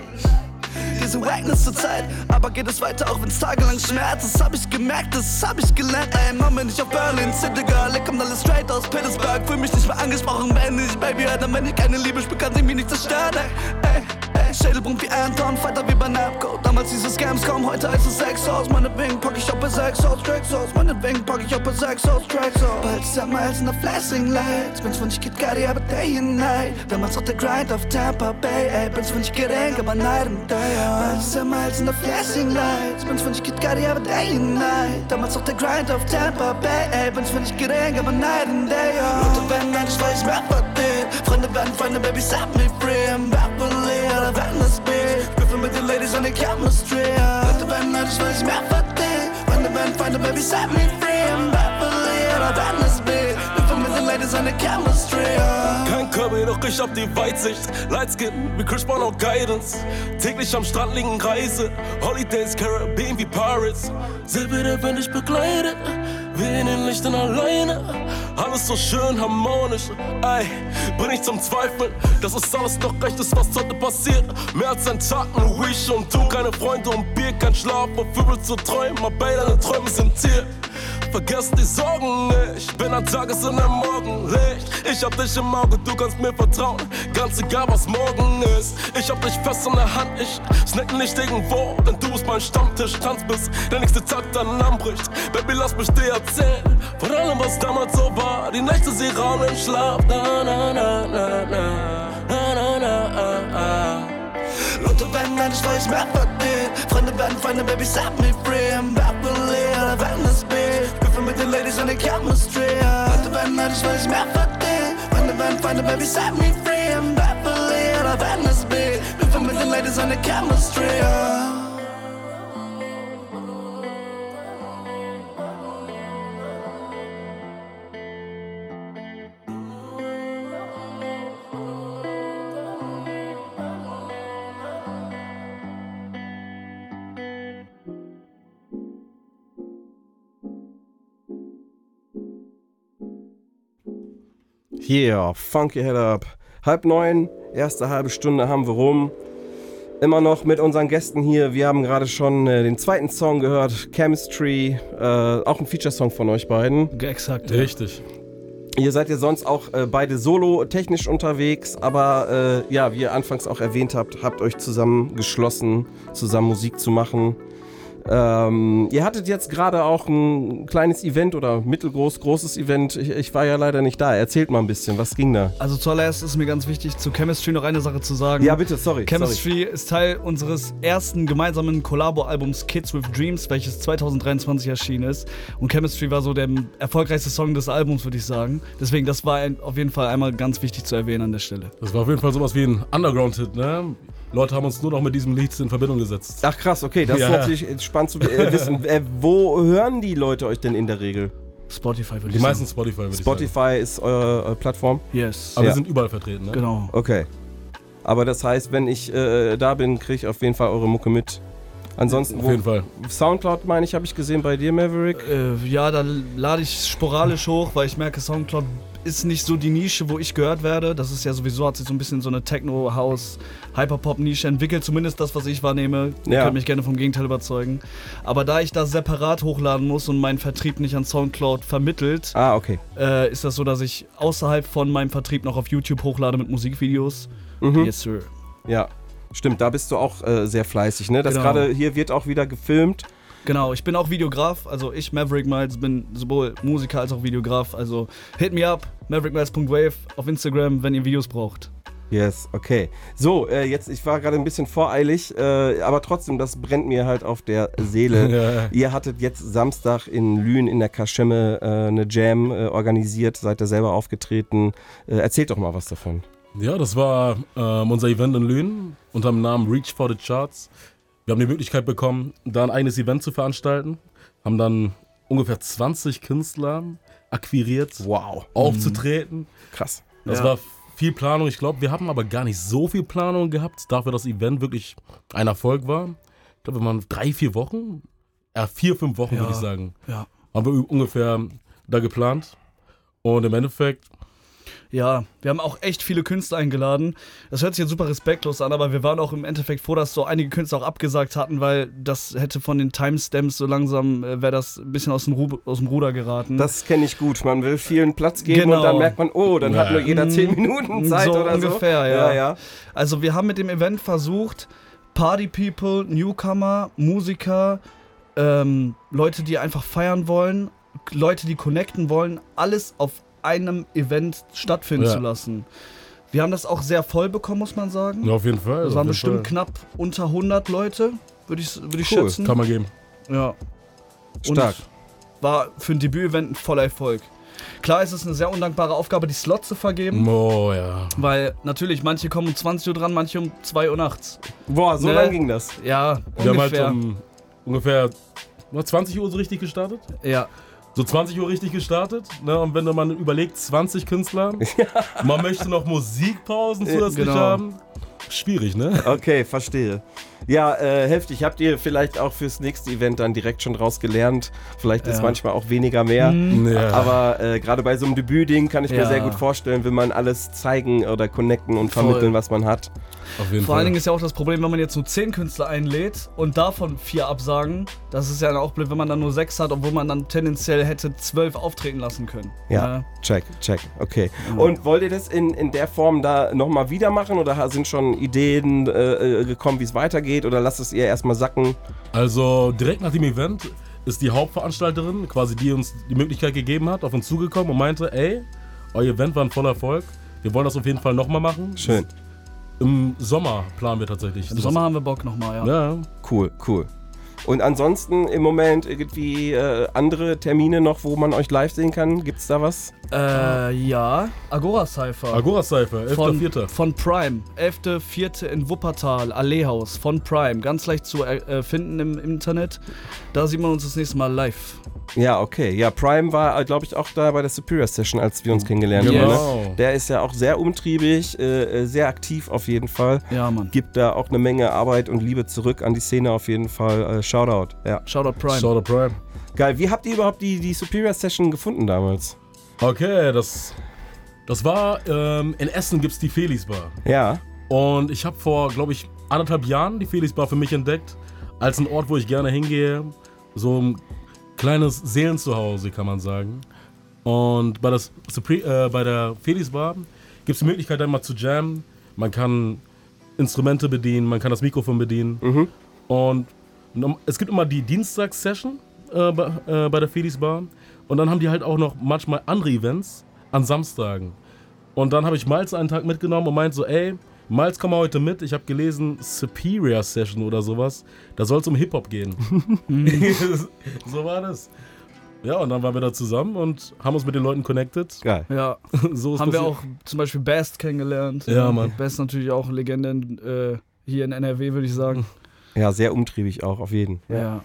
[SPEAKER 4] Diese Wackness zur Zeit, aber geht es weiter, auch wenn's tagelang schmerzt. Das hab ich gemerkt, das hab ich gelernt. Ey, Mom, bin ich auf Berlin City Girl, ich komm alles straight aus Pittsburgh. Fühl mich nicht mehr angesprochen, wenn ich Baby hör, dann wenn ich keine Liebe spür, kann sie mich nicht zerstören. Ey, ey, ey, Schädelbrunk wie Anton, Fighter wie bei Napco. Damals diese Scams kaum, heute heißt es Sex aus. Meinetwegen pack ich auch bei Sex aus, Tracks aus. Meinetwegen pack ich auch bei Sex aus, Tracks aus. Bald ist ja miles in der Flashing Lights. Bin's von ich geht Gatti, aber day and night. Damals auch der Grind auf Tampa Bay, ey. Bin's von ich gering, aber night and day. Bald ist ja miles in der Flashing Lights. Bin's von ich geht Gatti, aber day and night. Damals auch der Grind auf Tampa Bay, ey. Bin's von ich gering, aber night and day. Leute werden ehrlich, weil ich mehr verdiene. Freunde werden Freunde, Baby, set me free. I'm Beverly, oder werden das Beat. Ich büffel mit den Ladies an der Chemistry. Leute werden ehrlich, weil ich mehr verdiene. Freunde werden Freunde, Baby, set me free. I'm Beverly, oder werden das Beat. Ich büffel mit den Ladies an der Chemistry.
[SPEAKER 2] Kein Körper, doch ich hab die Weitsicht. Lightskin wie Chris Brown auf Guidance. Täglich am Strand liegen Reise. Holidays, Caribbean wie Pirates. Silber, wenn ich begleitet. Wir in den Lichtern alleine. Alles so schön harmonisch. Ey, bin ich zum Zweifeln, dass es alles doch recht ist, was heute passiert. Mehr als ein Tag, nur Wish und du. Keine Freunde und Bier, kein Schlaf, und Vögel zu träumen. Aber deine Träume sind hier. Vergesst die Sorgen nicht, bin ein Tages- und ein Morgenlicht. Ich hab dich im Auge, du kannst mir vertrauen, ganz egal was morgen ist. Ich hab dich fest in der Hand, ich snack nicht irgendwo, denn du bist mein Stammtisch. Tanz bis der nächste Tag dann anbricht. Baby, lass mich dir erzählen von allem, was damals so war. Die Nächte, sie raunen im Schlaf. Na, na, na, na, na, na, na, na, na.
[SPEAKER 4] Leute werden ehrlich, weil ich mehr verdiene. Freunde werden Freunde, Baby, set me free. I'm Beverly, oder werden das Beat. Ich büffel mit den Ladies an der Chemistry. Leute werden ehrlich, weil ich mehr verdiene. Freunde werden Freunde, Baby, set me free. I'm Beverly, oder werden das Beat. Ich büffel mit den Ladies an der Chemistry.
[SPEAKER 22] Yeah, Funk Your Head Up. Halb neun, erste halbe Stunde haben wir rum. Immer noch mit unseren Gästen hier. Wir haben gerade schon äh, den zweiten Song gehört, Chemistry. Äh, auch ein Feature-Song von euch beiden.
[SPEAKER 23] Exakt.
[SPEAKER 24] Richtig.
[SPEAKER 22] Ihr seid ja sonst auch äh, beide solo-technisch unterwegs, aber äh, ja, wie ihr anfangs auch erwähnt habt, habt euch zusammen geschlossen, zusammen Musik zu machen. Ähm, ihr hattet jetzt gerade auch ein kleines Event oder mittelgroß, großes Event. Ich, ich war ja leider nicht da. Erzählt mal ein bisschen, was ging da?
[SPEAKER 23] Also zuallererst ist mir ganz wichtig, zu Chemistry noch eine Sache zu sagen.
[SPEAKER 22] Ja, bitte, sorry.
[SPEAKER 23] Chemistry
[SPEAKER 22] sorry.
[SPEAKER 23] ist Teil unseres ersten gemeinsamen Collabo-Albums Kids with Dreams, welches zwanzig dreiundzwanzig erschienen ist. Und Chemistry war so der erfolgreichste Song des Albums, würde ich sagen. Deswegen, das war ein, auf jeden Fall einmal ganz wichtig zu erwähnen an der Stelle.
[SPEAKER 24] Das war auf jeden Fall sowas wie ein Underground-Hit, ne? Leute haben uns nur noch mit diesem Lied in Verbindung gesetzt.
[SPEAKER 22] Ach krass, okay, das
[SPEAKER 24] ja.
[SPEAKER 22] ist natürlich spannend zu äh, wissen. Äh, wo hören die Leute euch denn in der Regel?
[SPEAKER 23] Spotify, würde ich sagen.
[SPEAKER 24] Die meisten Spotify, würde ich sagen.
[SPEAKER 22] Spotify ist eure, eure Plattform?
[SPEAKER 23] Yes.
[SPEAKER 24] Aber
[SPEAKER 22] ja.
[SPEAKER 24] wir sind überall vertreten, ne?
[SPEAKER 23] Genau.
[SPEAKER 22] Okay. Aber das heißt, wenn ich äh, da bin, kriege ich auf jeden Fall eure Mucke mit. Ansonsten,
[SPEAKER 24] auf
[SPEAKER 22] wo,
[SPEAKER 24] jeden Fall.
[SPEAKER 22] Soundcloud, meine ich, habe ich gesehen bei dir, Maverick?
[SPEAKER 23] Äh, ja, da lade ich sporadisch hoch, weil ich merke, Soundcloud ist nicht so die Nische, wo ich gehört werde. Das ist ja sowieso, hat sich so ein bisschen so eine Techno-House, Hyperpop-Nische entwickelt. Zumindest das, was ich wahrnehme. Ihr
[SPEAKER 22] Ja.
[SPEAKER 23] könnt mich gerne vom Gegenteil überzeugen. Aber da ich das separat hochladen muss und mein Vertrieb nicht an Soundcloud vermittelt,
[SPEAKER 22] Ah, okay.
[SPEAKER 23] äh, ist das so, dass ich außerhalb von meinem Vertrieb noch auf YouTube hochlade mit Musikvideos.
[SPEAKER 22] Mhm.
[SPEAKER 23] Yes, sir.
[SPEAKER 22] Ja, stimmt, da bist du auch äh, sehr fleißig, ne? Das
[SPEAKER 23] Genau.
[SPEAKER 22] gerade hier wird auch wieder gefilmt.
[SPEAKER 23] Genau, ich bin auch Videograf, also ich, Maverick Miles, bin sowohl Musiker als auch Videograf, also hit me up, maverick miles punkt wave auf Instagram, wenn ihr Videos braucht.
[SPEAKER 22] Yes, okay. So, äh, jetzt, ich war gerade ein bisschen voreilig, äh, aber trotzdem, das brennt mir halt auf der Seele.
[SPEAKER 24] Ja.
[SPEAKER 22] Ihr hattet jetzt Samstag in Lünen in der Kaschemme äh, eine Jam äh, organisiert, seid ihr selber aufgetreten. Äh, erzählt doch mal was davon.
[SPEAKER 24] Ja, das war ähm, unser Event in Lünen unter dem Namen Reach for the Charts. Wir haben die Möglichkeit bekommen, da ein eigenes Event zu veranstalten. Haben dann ungefähr zwanzig Künstler akquiriert,
[SPEAKER 22] wow.
[SPEAKER 24] aufzutreten.
[SPEAKER 22] Krass.
[SPEAKER 24] Das
[SPEAKER 23] Ja.
[SPEAKER 24] war viel Planung. Ich glaube, wir haben aber gar nicht so viel Planung gehabt, dafür, dass das Event wirklich ein Erfolg war. Ich glaube, wir waren drei, vier Wochen, ja, vier, fünf Wochen,
[SPEAKER 23] Ja.
[SPEAKER 24] würde ich sagen,
[SPEAKER 23] Ja.
[SPEAKER 24] haben wir ungefähr da geplant. Und im Endeffekt,
[SPEAKER 23] Ja, wir haben auch echt viele Künstler eingeladen. Das hört sich jetzt super respektlos an, aber wir waren auch im Endeffekt froh, dass so einige Künstler auch abgesagt hatten, weil das hätte von den Timestamps so langsam, äh, wäre das ein bisschen aus dem, Ru- aus dem Ruder geraten.
[SPEAKER 22] Das kenne ich gut. Man will vielen Platz geben
[SPEAKER 23] Genau.
[SPEAKER 22] und dann merkt man, oh, dann hat nur jeder zehn Minuten Zeit
[SPEAKER 23] so
[SPEAKER 22] oder so.
[SPEAKER 23] ungefähr, ja.
[SPEAKER 22] ja, ja.
[SPEAKER 23] Also wir haben mit dem Event versucht, Party People, Newcomer, Musiker, ähm, Leute, die einfach feiern wollen, Leute, die connecten wollen, alles auf einem Event stattfinden
[SPEAKER 24] Ja.
[SPEAKER 23] zu lassen. Wir haben das auch sehr voll bekommen, muss man sagen.
[SPEAKER 24] ja, auf jeden Fall.
[SPEAKER 23] Das
[SPEAKER 24] auf
[SPEAKER 23] waren
[SPEAKER 24] jeden
[SPEAKER 23] bestimmt
[SPEAKER 24] Fall.
[SPEAKER 23] knapp unter hundert Leute, würde ich, würd ich
[SPEAKER 22] Cool.
[SPEAKER 23] schätzen.
[SPEAKER 24] Kann man geben.
[SPEAKER 23] Ja.
[SPEAKER 22] Stark.
[SPEAKER 23] Und war für ein Debüt-Event ein voller Erfolg. Klar ist es eine sehr undankbare Aufgabe, die Slots zu vergeben.
[SPEAKER 24] Oh ja.
[SPEAKER 23] Weil natürlich, manche kommen um zwanzig Uhr dran, manche um zwei Uhr nachts.
[SPEAKER 22] Boah, so
[SPEAKER 23] Ne?
[SPEAKER 22] lang ging das.
[SPEAKER 23] Ja,
[SPEAKER 24] Wir haben
[SPEAKER 23] ungefähr.
[SPEAKER 24] halt um ungefähr war zwanzig Uhr so richtig gestartet.
[SPEAKER 23] Ja.
[SPEAKER 24] So zwanzig Uhr richtig gestartet, ne? Und wenn man überlegt, zwanzig Künstler, man möchte noch Musikpausen zusätzlich
[SPEAKER 23] Genau.
[SPEAKER 24] haben, schwierig, ne?
[SPEAKER 22] Okay, verstehe. Ja, äh, heftig. Habt ihr vielleicht auch fürs nächste Event dann direkt schon draus gelernt? Vielleicht ist
[SPEAKER 23] Ja.
[SPEAKER 22] manchmal auch weniger mehr.
[SPEAKER 24] Mhm. Ja.
[SPEAKER 22] Aber äh, gerade bei so einem Debütding kann ich mir
[SPEAKER 23] Ja.
[SPEAKER 22] sehr gut vorstellen, will man alles zeigen oder connecten und
[SPEAKER 23] Voll.
[SPEAKER 22] vermitteln, was man hat.
[SPEAKER 24] Auf jeden
[SPEAKER 23] Vor
[SPEAKER 24] Fall.
[SPEAKER 23] allen Dingen ist ja auch das Problem, wenn man jetzt nur zehn Künstler einlädt und davon vier absagen, das ist ja dann auch blöd, wenn man dann nur sechs hat, obwohl man dann tendenziell hätte zwölf auftreten lassen können.
[SPEAKER 22] Ja,
[SPEAKER 23] Ne?
[SPEAKER 22] check, check, okay.
[SPEAKER 23] Ja.
[SPEAKER 22] Und wollt ihr das in, in der Form da nochmal wieder machen oder sind schon Ideen äh, äh, gekommen, wie es weitergeht oder lasst es ihr erstmal sacken?
[SPEAKER 24] Also direkt nach dem Event ist die Hauptveranstalterin, quasi die uns die Möglichkeit gegeben hat, auf uns zugekommen und meinte, ey, euer Event war ein voller Erfolg, wir wollen das auf jeden Fall nochmal machen.
[SPEAKER 22] Schön.
[SPEAKER 24] Im Sommer planen wir tatsächlich.
[SPEAKER 23] Im Sommer haben wir Bock nochmal, ja.
[SPEAKER 24] Ja.
[SPEAKER 22] Cool, cool. Und ansonsten im Moment irgendwie äh, andere Termine noch, wo man euch live sehen kann? Gibt's da was?
[SPEAKER 23] Äh, ja. Agora Cypher.
[SPEAKER 24] Agora Cypher, elfter
[SPEAKER 23] Von,
[SPEAKER 24] vierter
[SPEAKER 23] von Prime. elfter vierter in Wuppertal, Alleehaus von Prime. Ganz leicht zu äh, finden im, im Internet. Da sieht man uns das nächste Mal live.
[SPEAKER 22] Ja, okay. Ja, Prime war, glaube ich, auch da bei der Superior Session, als wir uns kennengelernt
[SPEAKER 23] Yes.
[SPEAKER 22] haben.
[SPEAKER 24] Genau.
[SPEAKER 22] Ne? Der ist ja auch sehr umtriebig, äh, sehr aktiv auf jeden Fall.
[SPEAKER 23] Ja, Mann.
[SPEAKER 22] Gibt da auch eine Menge Arbeit und Liebe zurück an die Szene auf jeden Fall. Äh, Shoutout. Ja.
[SPEAKER 23] Shoutout Prime.
[SPEAKER 24] Shoutout Prime.
[SPEAKER 22] Geil. Wie habt ihr überhaupt die, die Superior Session gefunden damals?
[SPEAKER 24] Okay, das, das war, ähm, in Essen gibt's die Felis Bar.
[SPEAKER 22] Ja.
[SPEAKER 24] Und ich habe vor, glaube ich, anderthalb Jahren die Felis Bar für mich entdeckt, als ein Ort, wo ich gerne hingehe. So ein kleines Seelenzuhause, kann man sagen. Und bei, das, äh, bei der Felis Bar gibt es die Möglichkeit, einmal zu jammen. Man kann Instrumente bedienen, man kann das Mikrofon bedienen.
[SPEAKER 22] Mhm.
[SPEAKER 24] Und Es gibt immer die Dienstags-Session äh, bei, äh, bei der Fedis Bar. Und dann haben die halt auch noch manchmal andere Events an Samstagen. Und dann habe ich Miles einen Tag mitgenommen und meinte so, ey, Miles, komm mal heute mit. Ich habe gelesen, Superior Session oder sowas. Da soll es um Hip-Hop gehen. So war das. Ja, und dann waren wir da zusammen und haben uns mit den Leuten connected.
[SPEAKER 22] Geil.
[SPEAKER 23] Ja,
[SPEAKER 24] so ist
[SPEAKER 23] haben wir
[SPEAKER 24] passiert.
[SPEAKER 23] auch zum Beispiel Best kennengelernt.
[SPEAKER 24] Ja, Mann.
[SPEAKER 23] Best natürlich auch Legende äh, hier in N R W, würde ich sagen.
[SPEAKER 22] Ja, sehr umtriebig auch, auf jeden.
[SPEAKER 23] Ja. ja.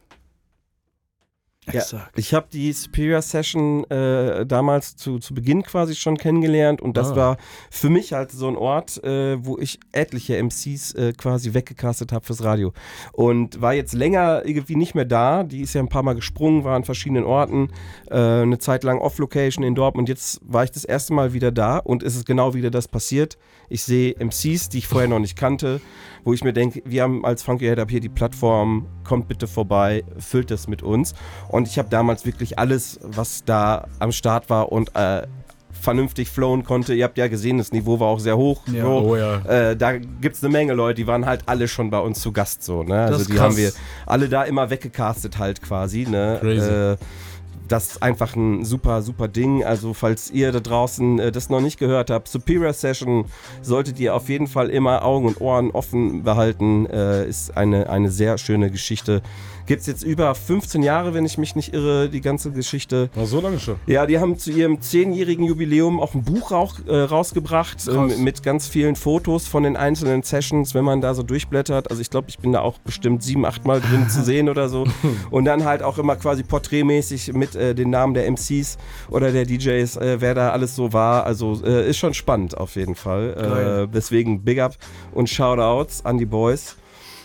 [SPEAKER 22] Ja, ich habe die Superior Session äh, damals zu, zu Beginn quasi schon kennengelernt und das
[SPEAKER 24] Ah.
[SPEAKER 22] war für mich halt so ein Ort, äh, wo ich etliche M Cs äh, quasi weggecastet habe fürs Radio und war jetzt länger irgendwie nicht mehr da. Die ist ja ein paar Mal gesprungen, war an verschiedenen Orten, äh, eine Zeit lang Off-Location in Dortmund. Jetzt war ich das erste Mal wieder da und es ist genau wieder das passiert. Ich sehe M Cs, die ich vorher noch nicht kannte, wo ich mir denke, wir haben als Funky Head Up hier die Plattform, kommt bitte vorbei, füllt das mit uns. Und ich habe damals wirklich alles, was da am Start war und äh, vernünftig flowen konnte. Ihr habt ja gesehen, das Niveau war auch sehr hoch.
[SPEAKER 24] Ja.
[SPEAKER 22] So.
[SPEAKER 24] Oh ja.
[SPEAKER 22] Äh, da gibt es eine Menge Leute, die waren halt alle schon bei uns zu Gast. So, ne? Also
[SPEAKER 23] ist
[SPEAKER 22] die
[SPEAKER 23] krass.
[SPEAKER 22] haben wir alle da immer weggecastet halt quasi. Ne?
[SPEAKER 24] Crazy.
[SPEAKER 22] Äh, das ist einfach ein super, super Ding. Also falls ihr da draußen äh, das noch nicht gehört habt, Superior Session solltet ihr auf jeden Fall immer Augen und Ohren offen behalten. Äh, ist eine, eine sehr schöne Geschichte. Gibt es jetzt über fünfzehn Jahre, wenn ich mich nicht irre, die ganze Geschichte.
[SPEAKER 24] Ach, so lange schon.
[SPEAKER 22] Ja, die haben zu ihrem zehnjährigen Jubiläum auch ein Buch rauch, äh, rausgebracht ähm, mit ganz vielen Fotos von den einzelnen Sessions, wenn man da so durchblättert. Also ich glaube, ich bin da auch bestimmt sieben, acht Mal drin zu sehen oder so. Und dann halt auch immer quasi porträtmäßig mit äh, den Namen der M Cs oder der D Js, äh, wer da alles so war. Also äh, ist schon spannend auf jeden Fall. Äh, deswegen Big Up und Shoutouts an die Boys.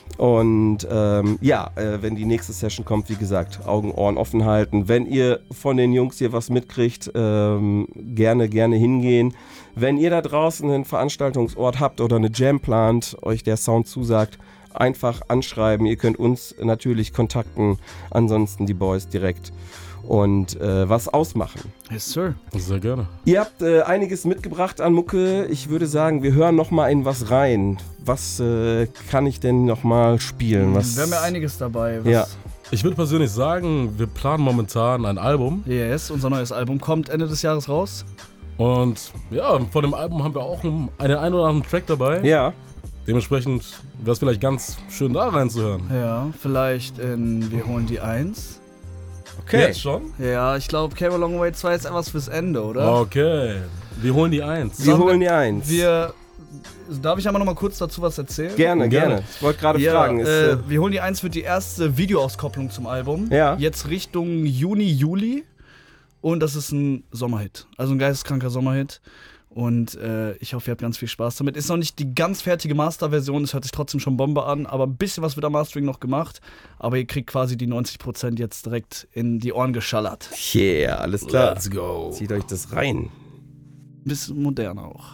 [SPEAKER 22] Und ähm, ja, äh, wenn die nächste Session kommt, wie gesagt, Augen, Ohren offen halten. Wenn ihr von den Jungs hier was mitkriegt, ähm, gerne, gerne hingehen. Wenn ihr da draußen einen Veranstaltungsort habt oder eine Jam plant, euch der Sound zusagt, einfach anschreiben. Ihr könnt uns natürlich kontakten, ansonsten die Boys direkt. Und äh, was ausmachen.
[SPEAKER 23] Yes, sir.
[SPEAKER 24] Sehr gerne.
[SPEAKER 22] Ihr habt äh, einiges mitgebracht an Mucke. Ich würde sagen, wir hören noch mal in was rein. Was äh, kann ich denn noch mal spielen? Was
[SPEAKER 23] Wir haben ja einiges dabei. Was
[SPEAKER 24] Ja. Ich würde persönlich sagen, wir planen momentan ein Album.
[SPEAKER 23] Yes, unser neues Album kommt Ende des Jahres raus.
[SPEAKER 24] Und ja, von dem Album haben wir auch einen, einen ein oder anderen Track dabei.
[SPEAKER 22] Ja.
[SPEAKER 24] Dementsprechend wäre es vielleicht ganz schön da reinzuhören.
[SPEAKER 23] Ja, vielleicht in Wir holen die Eins.
[SPEAKER 24] Okay. Jetzt schon?
[SPEAKER 23] Ja, ich glaube, Came a Long Way zwei ist etwas fürs Ende, oder?
[SPEAKER 24] Okay. Wir holen die Eins.
[SPEAKER 22] Wir holen die Eins.
[SPEAKER 23] Wir. Darf ich aber noch mal kurz dazu was erzählen?
[SPEAKER 22] Gerne, gerne. Ich wollte gerade
[SPEAKER 23] ja,
[SPEAKER 22] fragen. Ist,
[SPEAKER 23] äh,
[SPEAKER 22] äh,
[SPEAKER 23] wir holen die Eins wird die erste Videoauskopplung zum Album.
[SPEAKER 22] Ja.
[SPEAKER 23] Jetzt Richtung Juni, Juli. Und das ist ein Sommerhit. Also ein geisteskranker Sommerhit. Und äh, ich hoffe, ihr habt ganz viel Spaß damit. Ist noch nicht die ganz fertige Masterversion, es hört sich trotzdem schon Bombe an, aber ein bisschen was wird am Mastering noch gemacht. Aber ihr kriegt quasi die neunzig Prozent jetzt direkt in die Ohren geschallert.
[SPEAKER 22] Yeah, alles klar.
[SPEAKER 24] Let's go.
[SPEAKER 22] Zieht euch das rein.
[SPEAKER 23] Bisschen moderner auch.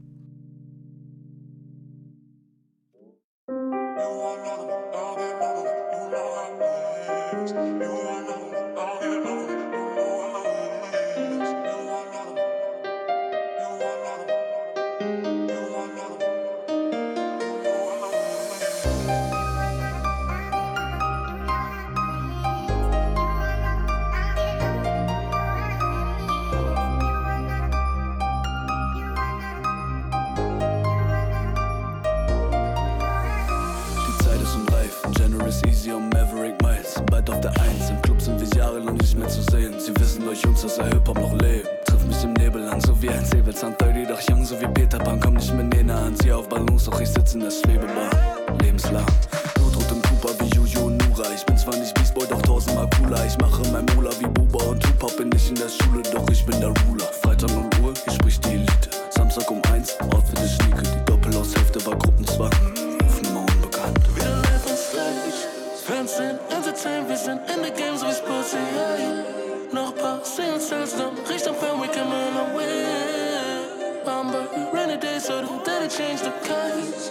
[SPEAKER 5] Easy und Maverick Miles. Bald auf der Eins, im Club sind wir jahrelang nicht mehr zu sehen. Sie wissen durch uns, dass der Hip-Hop noch lebt. Triff mich im Nebel an, so wie ein Säbelzahn dreißig, doch jung, so wie Peter Pan. Komm nicht mit Nena an, zieh auf Ballons, doch ich sitz in der Schwebebahn. Lebenslang, Blutrot im Cooper wie Juju und Nura. Ich bin zwar nicht Beast Boy, doch tausendmal cooler. Ich mache mein Mula wie Buba und Tupac. Bin nicht in der Schule, doch ich bin der Ruler. Freitag null Uhr, hier spricht die Elite. Samstag um eins, Outfit ist schnieke. Die Doppelhaushälfte war Gruppenzwang. Rufnummer unbekannt.
[SPEAKER 6] Wir live und stage. Fernsehen, Entertain, wir sind in the game, so wie Sportsy, hey. Noch ein paar Singles, Sales, dann Richtung Fan, we come on our way. Amber, rainy days, so the daddy change the case.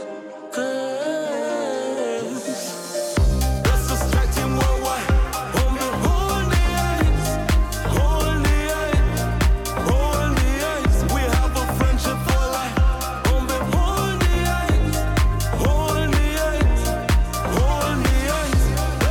[SPEAKER 6] Das ist Track Team Worldwide. Und wir holen die Eins, holen die Eins, holen die Eins. We have a friendship for life. Und wir holen die Eins, holen die Eins, holen die Eins.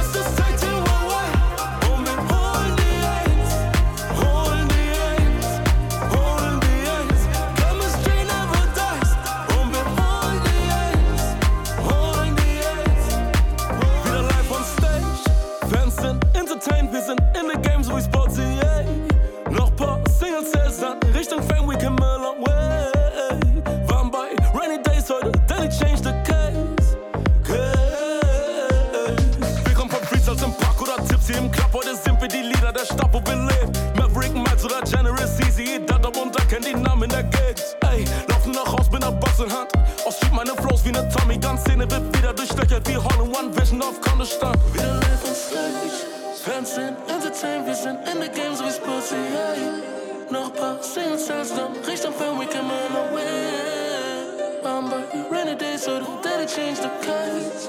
[SPEAKER 2] Club, heute sind wir die Leader der Stadt, wo wir leben. Maverick, Miles oder Generous, Easy, Dada und da kennt die Namen in der Gegend. Ey, laufen nach Haus mit ner Box in Hand. Ausschiebt meine Flows wie ne Tommy Gun. Szene wird wieder durchlöchert wie Hall in One Vision auf Counter-Stand.
[SPEAKER 6] Wieder live und slick, Fernsehen, Entertain, wir sind in the game, so wie Sportsy, hey. Noch paar Singles, Sales, dann Richtung Film, we come on our way. Amber, rainy days, so the daddy change the case.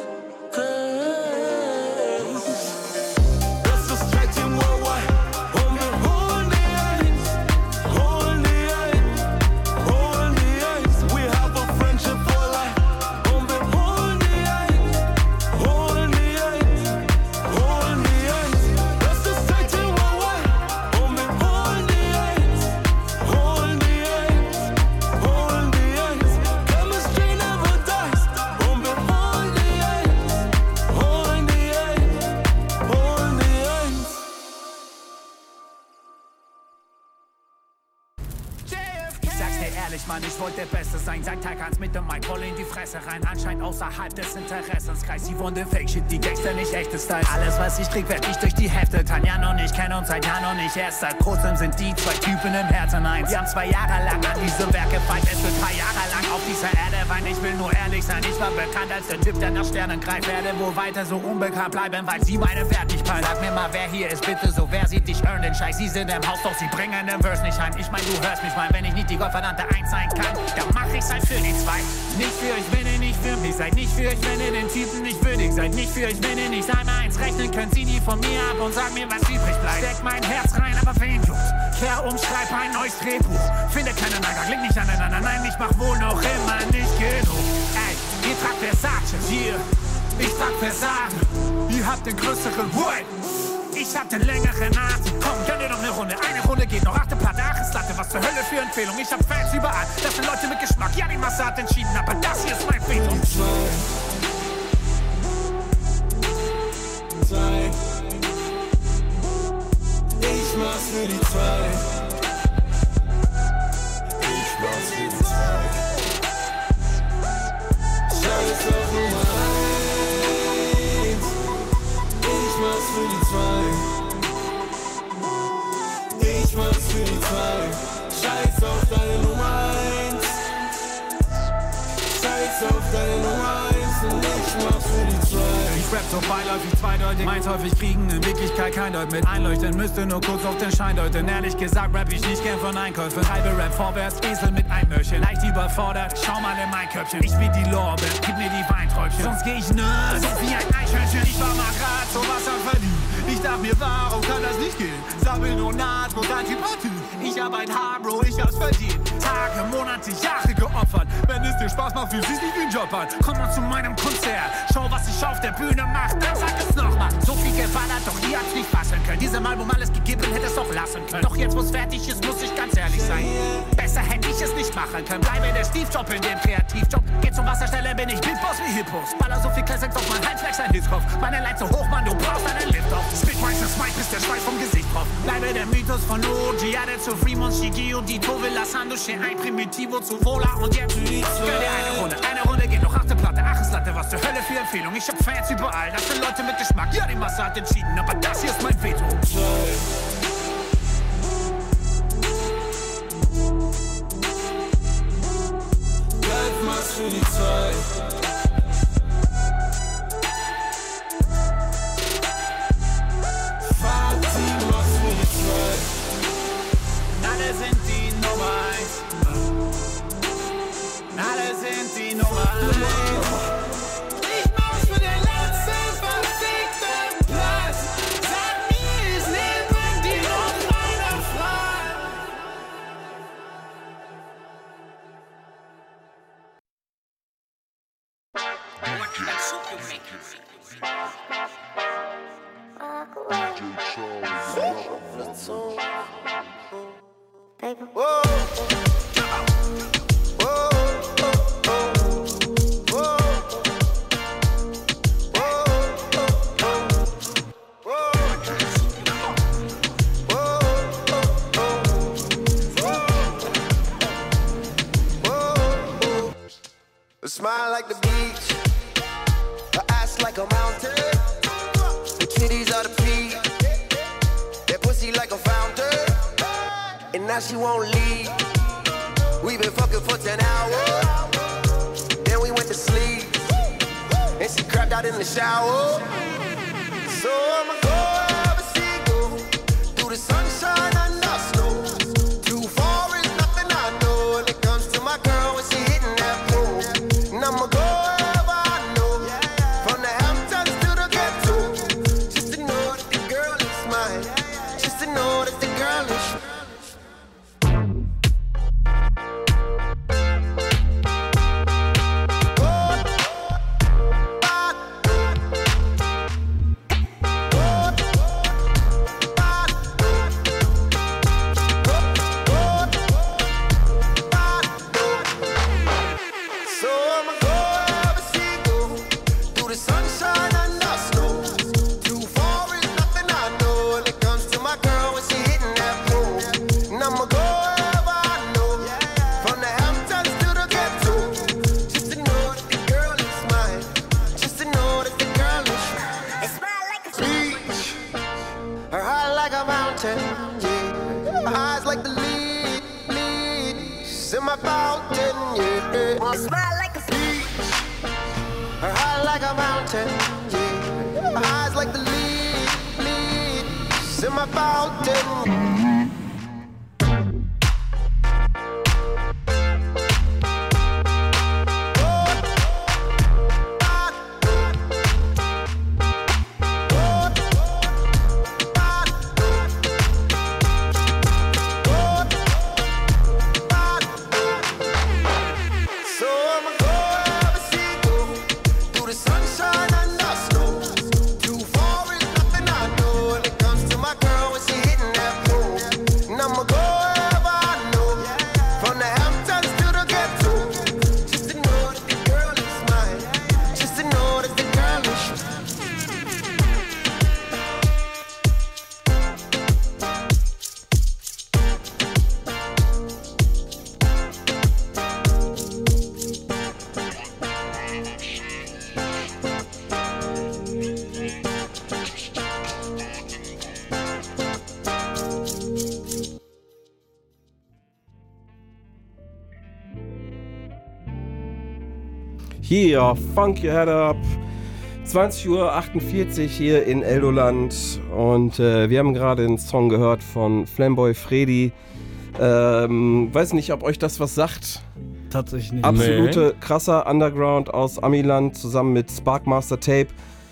[SPEAKER 2] Das ist Track Team Worldwide. Und wir holen die Eins, holen die Eins, holen die Eins. We have a friendship for life. Und wir holen die Eins, holen die Eins, holen die Eins. Das ist Track Team Worldwide. Und wir holen die Eins, holen die Eins, holen die Eins. Chemistry never dies. Und wir holen die Eins, holen die Eins, holen die Eins.
[SPEAKER 7] Ich sag's dir ehrlich, Mann, ich wollte der Beste sein. Seit Tag eins mit dem Mic voll in die Fresse rein. Anscheinend außerhalb des Interessenskreis. Sie wollen den Fake-Shit, die Gangster nicht echte Styles. Alles, was ich krieg, werd ich durch die Hefte. Tanja und ich kennen uns seit Jahren und nicht erst seit kurzem sind die zwei Typen im Herzen eins. Wir haben zwei Jahre lang an diesem Werk gefeilt. Es wird drei Jahre lang auf dieser Erde weinen. Ich will nur ehrlich sein, ich war bekannt als der Typ, der nach Sternen greift. Werde wohl weiter so unbekannt bleiben, weil sie meinen Wert nicht peilen. Sag mir mal, wer hier ist, bitte so, wer sieht dich hören den Scheiß? Sie sind im Haus, doch sie bringen den Verse nicht heim. Ich mein, du hörst mich mal, wenn ich nicht die gottverdammte Eins sein kann, dann mach ich's halt für die zwei. Nicht für euch, wenn ihr nicht für mich seid. Nicht für euch, wenn ihr den Typen nicht würdig seid. Nicht für euch, wenn ihr nicht einmal eins rechnen könnt. Zieh die von mir ab und sag mir, was übrig bleibt. Steck mein Herz rein, aber wen juckt? Kehr um, schreib ein neues Drehbuch. Finde keine Nager, klingt nicht aneinander. Nein, ich mach wohl noch immer nicht genug. Ey, ihr tragt Versace, hier, ich trag Versagen. Ihr habt den größeren Hut. Ich hab den längeren Atem. Komm, gönn dir noch eine Runde. Eine Runde geht noch. Achte Platte, Achis Latte. Was zur Hölle für Empfehlung. Ich hab Fans überall. Das sind Leute mit Geschmack. Ja, die Masse hat entschieden. Aber das hier ist mein Veto.
[SPEAKER 6] Zwei. Ich mach's für die zwei. Ich mach's für die zwei. Scheiß auf Nummer eins. Ich mach's für die zwei. Ich mach's für die zwei. Scheiß auf deine Nummer eins. Scheiß auf deine Nummer eins. Und ich mach's für die zwei.
[SPEAKER 7] Ich rap so beiläufig zweideutig. Meins häufig kriegen, in Wirklichkeit kein Deut mit einleuchten. Müsste nur kurz auf den Schein deuten. Ehrlich gesagt rap ich nicht gern von Einkäufen. Halbe Rap vorwärts, Esel mit Einmörchen. Leicht überfordert, schau mal in mein Köpfchen. Ich will die Lorbeer, gib mir die Weinträubchen. Sonst geh ich nirgends, so wie ein Eichhörnchen. Ich war mal grad so was am Verliehen. Ich dachte mir, warum kann das nicht gehen? Sammel nur Naht, und Antipathie. Ich arbeite hart, Bro, ich hab's verdient. Tage, Monate, Jahre geopfert. Wenn es dir Spaß macht, fühlst du dich nicht wie ein Job an. Komm mal zu meinem Konzert. Schau, was ich auf der Bühne mach. Dann sag es nochmal. So viel geballert, doch ihr habt's nicht fassen können. Diesem Album alles gegeben, hätte es auch lassen können. Doch jetzt, wo's fertig ist, muss ich ganz ehrlich sein. Besser hätte ich es nicht machen können. Bleibe der Steve-Job in dem Kreativjob. Geh zum Wasserstelle, bin ich Beatboss wie Hippos. Baller so viel Classics auf mein Halsflex, ein Hitzkopf. Meine Leit so hoch, Mann, du brauchst einen Lift auf. Spit meistens Mike, bis der Schweiß vom Gesicht drauf. Bleibe der Mythos von O G, Ade zu Fremont, Shigio, Dito, Villasando, ein Primitivo zu Vola und jetzt gönn dir eine Runde. Eine Runde geht noch, achte Platte, Achis Latte, was zur Hölle für Empfehlung. Ich hab Fans überall, das sind Leute mit Geschmack. Ja, die Masse hat entschieden, aber das hier ist mein Veto.
[SPEAKER 6] Live mach's für die zwei. Fahrt-Team mach's für die zwei.
[SPEAKER 7] Alle sind die Nummer eins. Alle sind die Nummer eins. Ich mach's für den letzten verfickten Platz. Sag mir, es leben die noch meiner frei.
[SPEAKER 1] Baby.
[SPEAKER 16] Whoa. Whoa. A smile like the beach, her ass like a mountain, the titties are the peak.
[SPEAKER 8] now she won't leave. We been fucking for ten hours. Then we went to sleep. And she crapped out in the shower. So I'ma go wherever she go. Through the sunshine and the snow. Too far is nothing I know. When it comes to my girl, when she hitting that pole. And I'ma go wherever I know. From the Hamptons to the ghetto. Just to know that the girl is mine. Just to know that the girl is. In my fountain, yeah. Well, smile like a beach, her high like a mountain, yeah. Her eyes like the leaves, leaves in my fountain.
[SPEAKER 22] Hier, Funk Your Head Up, zwanzig Uhr achtundvierzig hier in Eldoland und äh, wir haben gerade einen Song gehört von Flamboy Freddy. Ähm, weiß nicht, ob euch das was sagt.
[SPEAKER 23] Tatsächlich nicht.
[SPEAKER 22] Absolute nee. krasser Underground aus Amiland zusammen mit Sparkmaster Tape.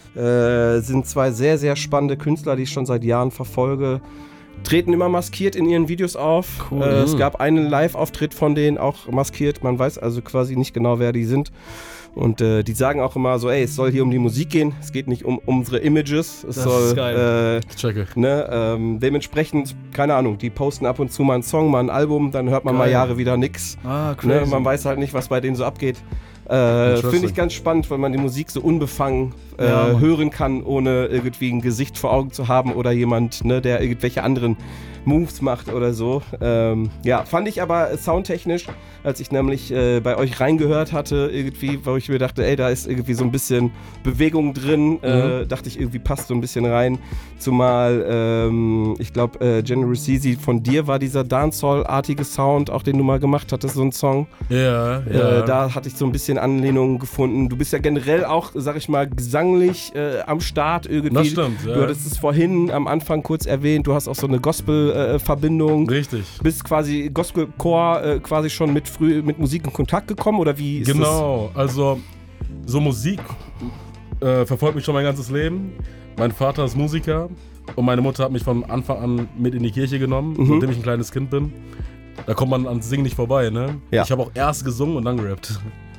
[SPEAKER 22] Äh, sind zwei sehr, sehr spannende Künstler, die ich schon seit Jahren verfolge. Treten immer maskiert in ihren Videos auf.
[SPEAKER 23] Cool.
[SPEAKER 22] Äh, es gab einen Live-Auftritt von denen, auch maskiert. Man weiß also quasi nicht genau, wer die sind. Und äh, die sagen auch immer so, ey, es soll hier um die Musik gehen, es geht nicht um, um unsere Images. Es
[SPEAKER 23] das
[SPEAKER 22] soll,
[SPEAKER 23] ist geil.
[SPEAKER 22] Äh,
[SPEAKER 24] Checke.
[SPEAKER 22] Ne, ähm, dementsprechend, keine Ahnung, die posten ab und zu mal einen Song, mal ein Album, dann hört man geil. mal Jahre wieder nix.
[SPEAKER 23] Ah, crazy.
[SPEAKER 22] Ne, man weiß halt nicht, was bei denen so abgeht. Äh, Finde ich ganz spannend, weil man die Musik so unbefangen äh, ja, hören kann, ohne irgendwie ein Gesicht vor Augen zu haben oder jemand, ne, der irgendwelche anderen Moves macht oder so. Ähm, ja, fand ich aber soundtechnisch, als ich nämlich äh, bei euch reingehört hatte, irgendwie, wo ich mir dachte, ey, da ist irgendwie so ein bisschen Bewegung drin, mhm. äh, dachte ich, irgendwie passt so ein bisschen rein. Zumal, ähm, ich glaube, äh, Generous Easy von dir war dieser Dancehall-artige Sound, auch den du mal gemacht hattest, so ein Song.
[SPEAKER 24] Ja,
[SPEAKER 22] äh,
[SPEAKER 24] ja.
[SPEAKER 22] Da hatte ich so ein bisschen Anlehnungen gefunden. Du bist ja generell auch, sag ich mal, gesanglich äh, am Start irgendwie.
[SPEAKER 24] Das stimmt, ja.
[SPEAKER 22] Du hattest es vorhin am Anfang kurz erwähnt, du hast auch so eine Gospel-Verbindung.
[SPEAKER 24] Äh, Richtig.
[SPEAKER 22] Bist quasi Gospelchor äh, quasi schon mit früh mit Musik in Kontakt gekommen oder wie ist
[SPEAKER 24] Genau, das? Also so Musik äh, verfolgt mich schon mein ganzes Leben. Mein Vater ist Musiker und meine Mutter hat mich von Anfang an mit in die Kirche genommen, mhm. seitdem ich ein kleines Kind bin. Da kommt man ans Singen nicht vorbei, ne?
[SPEAKER 22] Ja.
[SPEAKER 24] Ich habe auch erst gesungen und dann gerappt.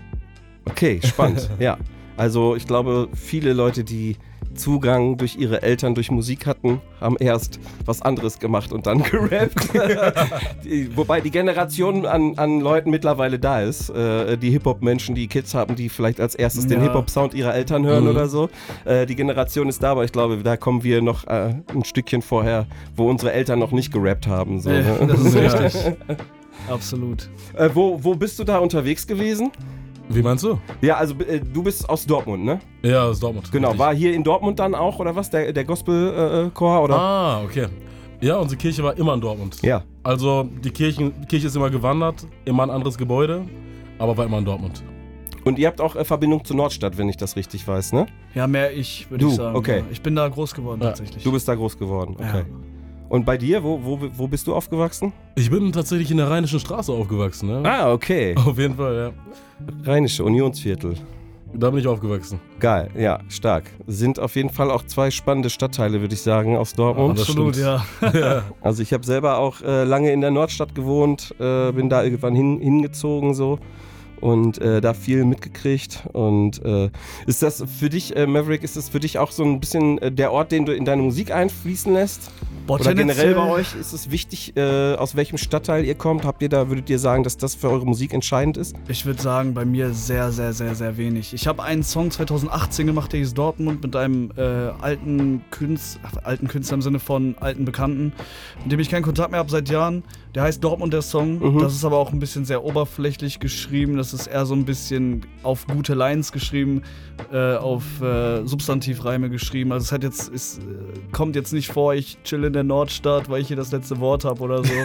[SPEAKER 22] Okay, spannend, ja. Also ich glaube, viele Leute, die Zugang durch ihre Eltern durch Musik hatten, haben erst was anderes gemacht und dann gerappt. die, wobei die Generation an, an Leuten mittlerweile da ist. Äh, die Hip-Hop-Menschen, die Kids haben, die vielleicht als erstes ja. den Hip-Hop-Sound ihrer Eltern hören mhm. oder so. Äh, die Generation ist da, aber ich glaube, da kommen wir noch äh, ein Stückchen vorher, wo unsere Eltern noch nicht gerappt haben. So,
[SPEAKER 23] ja,
[SPEAKER 22] ne?
[SPEAKER 23] Das ist richtig. Absolut.
[SPEAKER 22] Äh, wo, wo bist du da unterwegs gewesen?
[SPEAKER 24] Wie meinst du?
[SPEAKER 22] Ja, also äh, du bist aus Dortmund, ne?
[SPEAKER 24] Ja, aus Dortmund.
[SPEAKER 22] Genau,
[SPEAKER 24] richtig.
[SPEAKER 22] War hier in Dortmund dann auch, oder was? Der, der Gospelchor, äh, oder?
[SPEAKER 24] Ah, okay. Ja, unsere Kirche war immer in Dortmund.
[SPEAKER 22] Ja.
[SPEAKER 24] Also die Kirchen, die Kirche ist immer gewandert, immer ein anderes Gebäude, aber war immer in Dortmund.
[SPEAKER 22] Und ihr habt auch äh, Verbindung zur Nordstadt, wenn ich das richtig weiß, ne?
[SPEAKER 23] Ja, mehr ich, würde
[SPEAKER 22] Du,
[SPEAKER 23] ich sagen.
[SPEAKER 22] okay.
[SPEAKER 23] Ja. Ich bin da groß geworden
[SPEAKER 24] Ja.
[SPEAKER 23] tatsächlich.
[SPEAKER 22] Du bist da groß geworden, okay.
[SPEAKER 23] Ja.
[SPEAKER 22] Und bei dir, wo, wo, wo bist du aufgewachsen?
[SPEAKER 24] Ich bin tatsächlich in der Rheinischen Straße aufgewachsen. Ne?
[SPEAKER 22] Ah, okay.
[SPEAKER 24] Auf jeden Fall, ja.
[SPEAKER 22] Rheinische Unionsviertel.
[SPEAKER 24] Da bin ich aufgewachsen.
[SPEAKER 22] Geil, ja, stark. Sind auf jeden Fall auch zwei spannende Stadtteile, würde ich sagen, aus Dortmund.
[SPEAKER 23] Ja, absolut, ja.
[SPEAKER 24] ja.
[SPEAKER 22] Also ich habe selber auch äh, lange in der Nordstadt gewohnt, äh, bin da irgendwann hin, hingezogen so und äh, da viel mitgekriegt. Und äh, ist das für dich, äh, Maverick, ist das für dich auch so ein bisschen äh, der Ort, den du in deine Musik einfließen lässt?
[SPEAKER 23] Boah,
[SPEAKER 22] Oder generell
[SPEAKER 23] tendenziell-
[SPEAKER 22] bei euch ist es wichtig, äh, aus welchem Stadtteil ihr kommt? Habt ihr da, würdet ihr sagen, dass das für eure Musik entscheidend ist?
[SPEAKER 23] Ich würde sagen, bei mir sehr, sehr, sehr, sehr wenig. Ich habe einen Song zwanzig achtzehn gemacht, der hieß Dortmund, mit einem äh, alten, Künst, ach, alten Künstler im Sinne von alten Bekannten, mit dem ich keinen Kontakt mehr habe seit Jahren. Der heißt Dortmund, der Song.
[SPEAKER 22] Mhm.
[SPEAKER 23] Das ist aber auch ein bisschen sehr oberflächlich geschrieben. Das ist eher so ein bisschen auf gute Lines geschrieben, äh, auf äh, Substantivreime geschrieben. Also es hat jetzt, es äh, kommt jetzt nicht vor, ich chill in der Nordstadt, weil ich hier das letzte Wort habe oder so.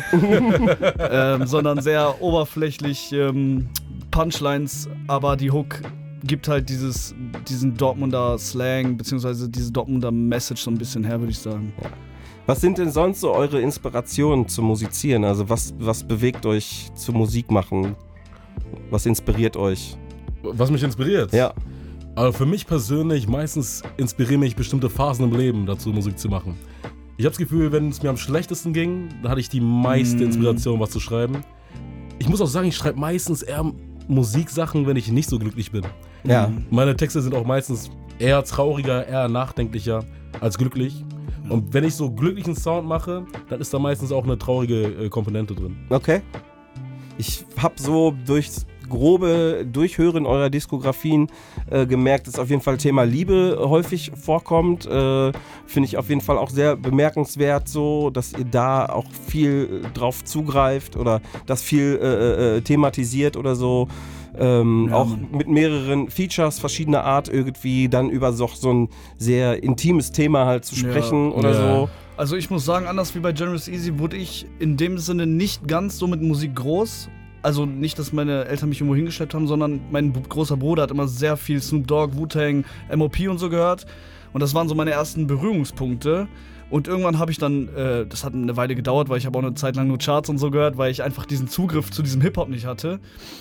[SPEAKER 23] ähm, sondern sehr oberflächlich ähm, Punchlines, aber die Hook gibt halt dieses, diesen Dortmunder Slang, beziehungsweise diese Dortmunder Message so ein bisschen her, würde ich sagen.
[SPEAKER 22] Ja. Was sind denn sonst so eure Inspirationen zum Musizieren? Also was, was bewegt euch zu Musik machen? Was inspiriert euch?
[SPEAKER 24] Was mich inspiriert?
[SPEAKER 22] Ja.
[SPEAKER 24] Also für mich persönlich, meistens inspirieren mich bestimmte Phasen im Leben dazu, Musik zu machen. Ich habe das Gefühl, wenn es mir am schlechtesten ging, da hatte ich die meiste Inspiration, was zu schreiben. Ich muss auch sagen, ich schreibe meistens eher Musiksachen, wenn ich nicht so glücklich bin.
[SPEAKER 22] Ja.
[SPEAKER 24] Meine Texte sind auch meistens eher trauriger, eher nachdenklicher als glücklich. Und wenn ich so glücklichen Sound mache, dann ist da meistens auch eine traurige äh, Komponente drin.
[SPEAKER 22] Okay. Ich habe so durchs grobe Durchhören eurer Diskografien äh, gemerkt, dass auf jeden Fall Thema Liebe häufig vorkommt. Äh, Finde ich auf jeden Fall auch sehr bemerkenswert so, dass ihr da auch viel drauf zugreift oder das viel äh, äh, thematisiert oder so. Ähm,
[SPEAKER 23] Ja,
[SPEAKER 22] auch
[SPEAKER 23] Mann.
[SPEAKER 22] mit mehreren Features verschiedener Art irgendwie dann über so, so ein sehr intimes Thema halt zu sprechen oder
[SPEAKER 23] Ja.
[SPEAKER 22] so.
[SPEAKER 23] Also ich muss sagen, anders wie bei Generous Easy wurde ich in dem Sinne nicht ganz so mit Musik groß. Also nicht, dass meine Eltern mich irgendwo hingeschleppt haben, sondern mein b- großer Bruder hat immer sehr viel Snoop Dogg, Wu-Tang, M O P und so gehört. Und das waren so meine ersten Berührungspunkte. Und irgendwann habe ich dann, äh, das hat eine Weile gedauert, weil ich habe auch eine Zeit lang nur Charts und so gehört, weil ich einfach diesen Zugriff zu diesem Hip-Hop nicht hatte.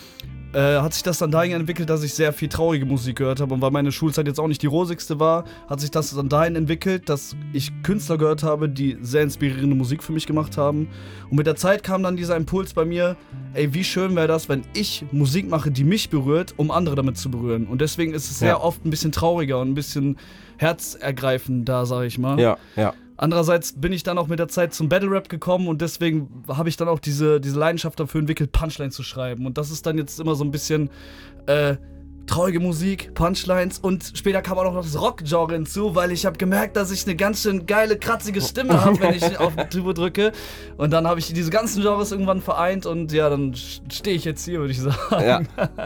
[SPEAKER 23] Äh, hat sich das dann dahin entwickelt, dass ich sehr viel traurige Musik gehört habe. Und weil meine Schulzeit jetzt auch nicht die rosigste war, hat sich das dann dahin entwickelt, dass ich Künstler gehört habe, die sehr inspirierende Musik für mich gemacht haben. Und mit der Zeit kam dann dieser Impuls bei mir, ey, wie schön wäre das, wenn ich Musik mache, die mich berührt, um andere damit zu berühren. Und deswegen ist es sehr
[SPEAKER 22] Ja.
[SPEAKER 23] oft ein bisschen trauriger und ein bisschen herzergreifender, sag ich mal.
[SPEAKER 22] Ja, ja.
[SPEAKER 23] Andererseits bin ich dann auch mit der Zeit zum Battle Rap gekommen und deswegen habe ich dann auch diese, diese Leidenschaft dafür entwickelt, Punchlines zu schreiben. Und das ist dann jetzt immer so ein bisschen äh, traurige Musik, Punchlines und später kam auch noch das Rock-Genre hinzu, weil ich habe gemerkt, dass ich eine ganz schön geile, kratzige Stimme habe, wenn ich auf die Tube drücke. Und dann habe ich diese ganzen Genres irgendwann vereint und ja, dann stehe ich jetzt hier, würde ich sagen.
[SPEAKER 22] Ja.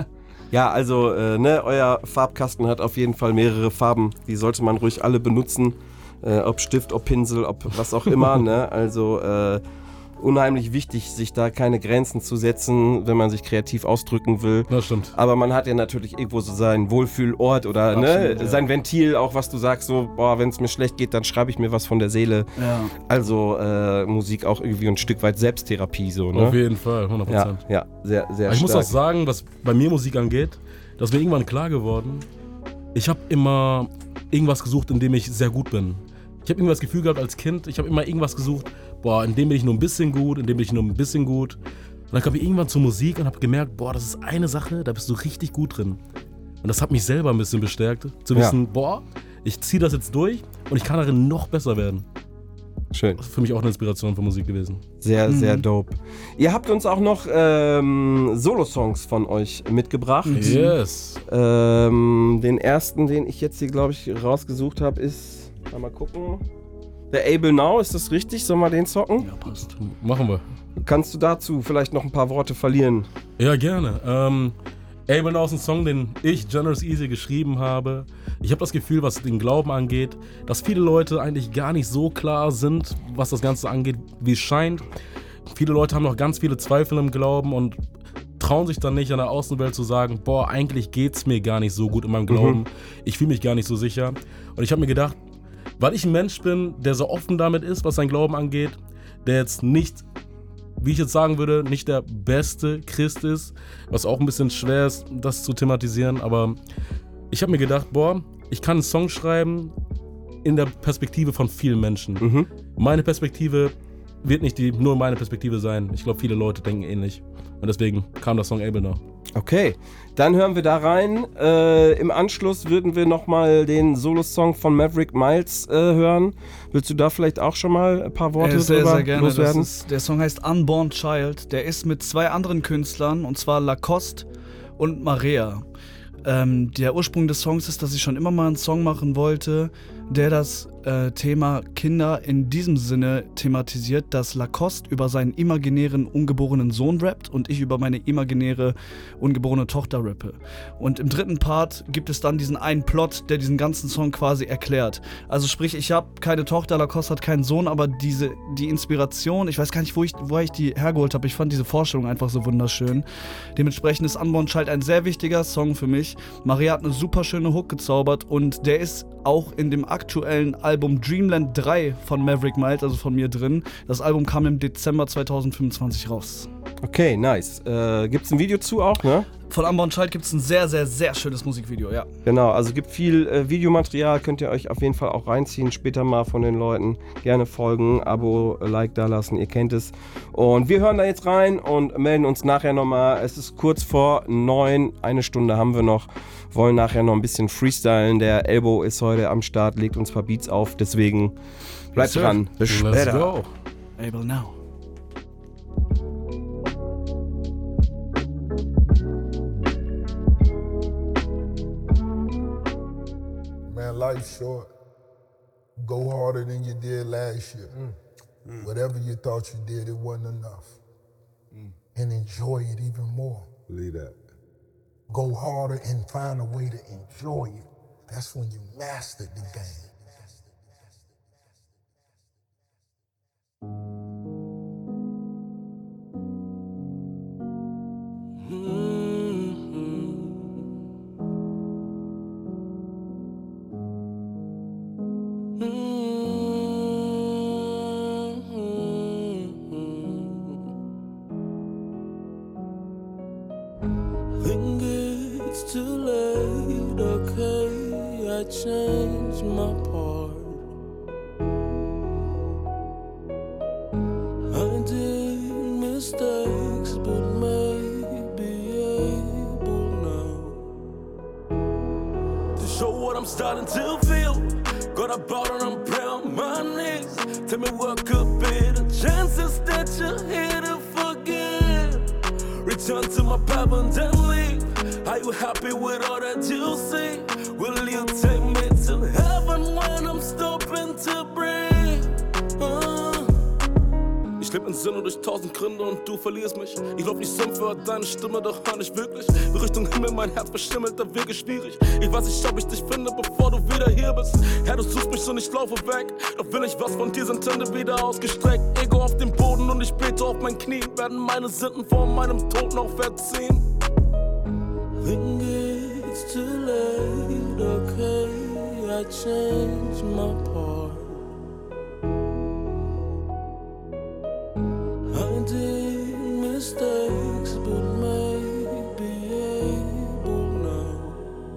[SPEAKER 22] Ja, also, äh, ne, euer Farbkasten hat auf jeden Fall mehrere Farben. Die sollte man ruhig alle benutzen. Äh, ob Stift, ob Pinsel, ob was auch immer, ne? Also, äh, unheimlich wichtig, sich da keine Grenzen zu setzen, wenn man sich kreativ ausdrücken will.
[SPEAKER 24] Das stimmt.
[SPEAKER 22] Aber man hat ja natürlich irgendwo so seinen Wohlfühlort oder
[SPEAKER 23] Absolut,
[SPEAKER 22] ne,
[SPEAKER 23] ja.
[SPEAKER 22] sein Ventil, auch was du sagst, so, boah, wenn es mir schlecht geht, dann schreibe ich mir was von der Seele.
[SPEAKER 23] Ja.
[SPEAKER 22] Also äh, Musik auch irgendwie ein Stück weit Selbsttherapie, so, ne?
[SPEAKER 24] Auf jeden Fall, hundert
[SPEAKER 22] Ja,
[SPEAKER 24] Prozent.
[SPEAKER 22] ja, sehr, sehr
[SPEAKER 24] Aber ich muss
[SPEAKER 22] stark.
[SPEAKER 24] auch sagen, was bei mir Musik angeht, das ist mir irgendwann klar geworden, ich habe immer irgendwas gesucht, in dem ich sehr gut bin. Ich habe irgendwie das Gefühl gehabt als Kind, ich habe immer irgendwas gesucht, boah, in dem bin ich nur ein bisschen gut, in dem bin ich nur ein bisschen gut. Und dann kam ich irgendwann zur Musik und habe gemerkt, boah, das ist eine Sache, da bist du richtig gut drin. Und das hat mich selber ein bisschen bestärkt, zu
[SPEAKER 22] Ja.
[SPEAKER 24] wissen, boah, ich ziehe das jetzt durch und ich kann darin noch besser werden.
[SPEAKER 22] Schön.
[SPEAKER 24] Das ist für mich auch eine Inspiration für Musik gewesen.
[SPEAKER 22] Sehr,
[SPEAKER 23] Mhm.
[SPEAKER 22] sehr dope. Ihr habt uns auch noch ähm, Solo-Songs von euch mitgebracht.
[SPEAKER 24] Yes.
[SPEAKER 22] Ähm, den ersten, den ich jetzt hier, glaube ich, rausgesucht habe, ist, mal gucken, der Able Now, ist das richtig? Sollen wir den zocken?
[SPEAKER 23] Ja, passt.
[SPEAKER 24] Machen wir.
[SPEAKER 22] Kannst du dazu vielleicht noch ein paar Worte verlieren?
[SPEAKER 24] Ja, gerne. Ähm, Able Now ist ein Song, den ich, Generous Easy, geschrieben habe. ich habe das Gefühl, was den Glauben angeht, dass viele Leute eigentlich gar nicht so klar sind, was das Ganze angeht, wie es scheint. Viele Leute haben noch ganz viele Zweifel im Glauben und trauen sich dann nicht an der Außenwelt zu sagen, boah, eigentlich geht's mir gar nicht so gut in meinem Glauben. Mhm. Ich fühle mich gar nicht so sicher. Und ich habe mir gedacht, weil ich ein Mensch bin, der so offen damit ist, was sein Glauben angeht, der jetzt nicht, wie ich jetzt sagen würde, nicht der beste Christ ist, was auch ein bisschen schwer ist, das zu thematisieren, aber ich habe mir gedacht, boah, ich kann einen Song schreiben in der Perspektive von vielen Menschen. Mhm. Meine Perspektive wird nicht die, nur meine Perspektive sein. Ich glaube, viele Leute denken ähnlich. Und deswegen kam der Song Able Now.
[SPEAKER 22] Okay, dann hören wir da rein. Äh, Im Anschluss würden wir nochmal den Solo-Song von Maverick Miles äh, hören. Willst du da vielleicht auch schon mal ein paar Worte
[SPEAKER 23] äh, sehr,
[SPEAKER 22] drüber
[SPEAKER 23] sehr gerne.
[SPEAKER 22] loswerden?
[SPEAKER 23] Das ist, der Song heißt Unborn Child. Der ist mit zwei anderen Künstlern, und zwar Lacoste und Marea. Ähm, der Ursprung des Songs ist, dass ich schon immer mal einen Song machen wollte, der das äh, Thema Kinder in diesem Sinne thematisiert, dass Lacoste über seinen imaginären ungeborenen Sohn rappt und ich über meine imaginäre ungeborene Tochter rappe. Und im dritten Part gibt es dann diesen einen Plot, der diesen ganzen Song quasi erklärt. Also sprich, ich habe keine Tochter, Lacoste hat keinen Sohn, aber diese, die Inspiration, ich weiß gar nicht, wo ich, woher ich die hergeholt habe, ich fand diese Vorstellung einfach so wunderschön. Dementsprechend ist Unborn Child ein sehr wichtiger Song für mich. Maria hat eine super schöne Hook gezaubert und der ist auch in dem aktuellen Album Dreamland drei von Maverick Miles, also von mir drin. Das Album kam im Dezember zweitausendfünfundzwanzig raus.
[SPEAKER 22] Okay, nice. Äh, gibt's ein Video zu auch, ne?
[SPEAKER 23] Von Unborn Child gibt es ein sehr, sehr, sehr schönes Musikvideo, ja.
[SPEAKER 22] Genau, also gibt viel äh, Videomaterial, könnt ihr euch auf jeden Fall auch reinziehen, später mal von den Leuten. Gerne folgen, Abo, Like da lassen, ihr kennt es. Und wir hören da jetzt rein und melden uns nachher nochmal. Es ist kurz vor neun, eine Stunde haben wir noch. Wollen nachher noch ein bisschen freestylen. Der Elbow ist heute am Start, legt uns ein paar Beats auf, deswegen bleibt
[SPEAKER 23] yes,
[SPEAKER 22] dran. Bis später.
[SPEAKER 23] Let's go. Able now.
[SPEAKER 9] Man, life's short. Go harder than you did last year. Mm. Mm. Whatever you thought you did, it wasn't enough. Mm. And enjoy it even more.
[SPEAKER 14] Believe that.
[SPEAKER 9] Go harder and find a way to enjoy it. That's when you mastered the game.
[SPEAKER 6] Think it's too late, okay, I changed my part. I did mistakes, but maybe able now to show what I'm starting to feel. Got about and I'm on my knees. Tell me what could be the chances that you're here to forgive. Return to my path and then leave. Are you happy with all that you see? Will you take me to heaven when I'm stopping to breathe? Uh.
[SPEAKER 2] Ich leb in Sinne durch tausend Gründe und du verlierst mich. Ich glaub nicht Sümpfe, hört deine Stimme, doch hör nicht wirklich. Richtung Himmel, mein Herz verschimmelt, der Weg ist schwierig. Ich weiß nicht, ob ich dich finde, bevor du wieder hier bist. Herr, du suchst mich und ich laufe weg. Doch will ich was von dir, sind Hände wieder ausgestreckt. Ego auf dem Boden und ich bete auf mein Knie. Werden meine Sünden vor meinem Tod noch verziehen?
[SPEAKER 6] Think it's too late, okay, I changed my part. I did mistakes, but maybe able now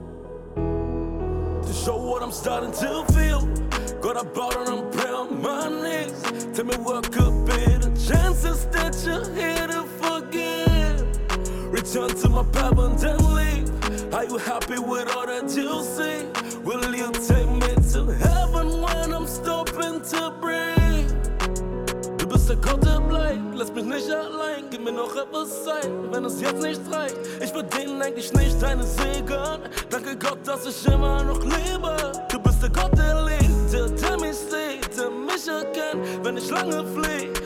[SPEAKER 2] to show what I'm starting to feel. Got about and I'm praying on my knees. Tell me what could be the chances that you're here to forgive. Return to my path and then leave. Are you happy with all that you see? Will you take me to heaven when I'm stopping to breathe? Du bist der Gott, der bleibt, lass mich nicht allein. Gib mir noch etwas Zeit, wenn es jetzt nicht reicht. Ich verdiene eigentlich nicht deine Segen. Danke Gott, dass ich immer noch lebe. Du bist der Gott, der lebt, der, der mich sieht, der mich erkennt, wenn ich lange flieh.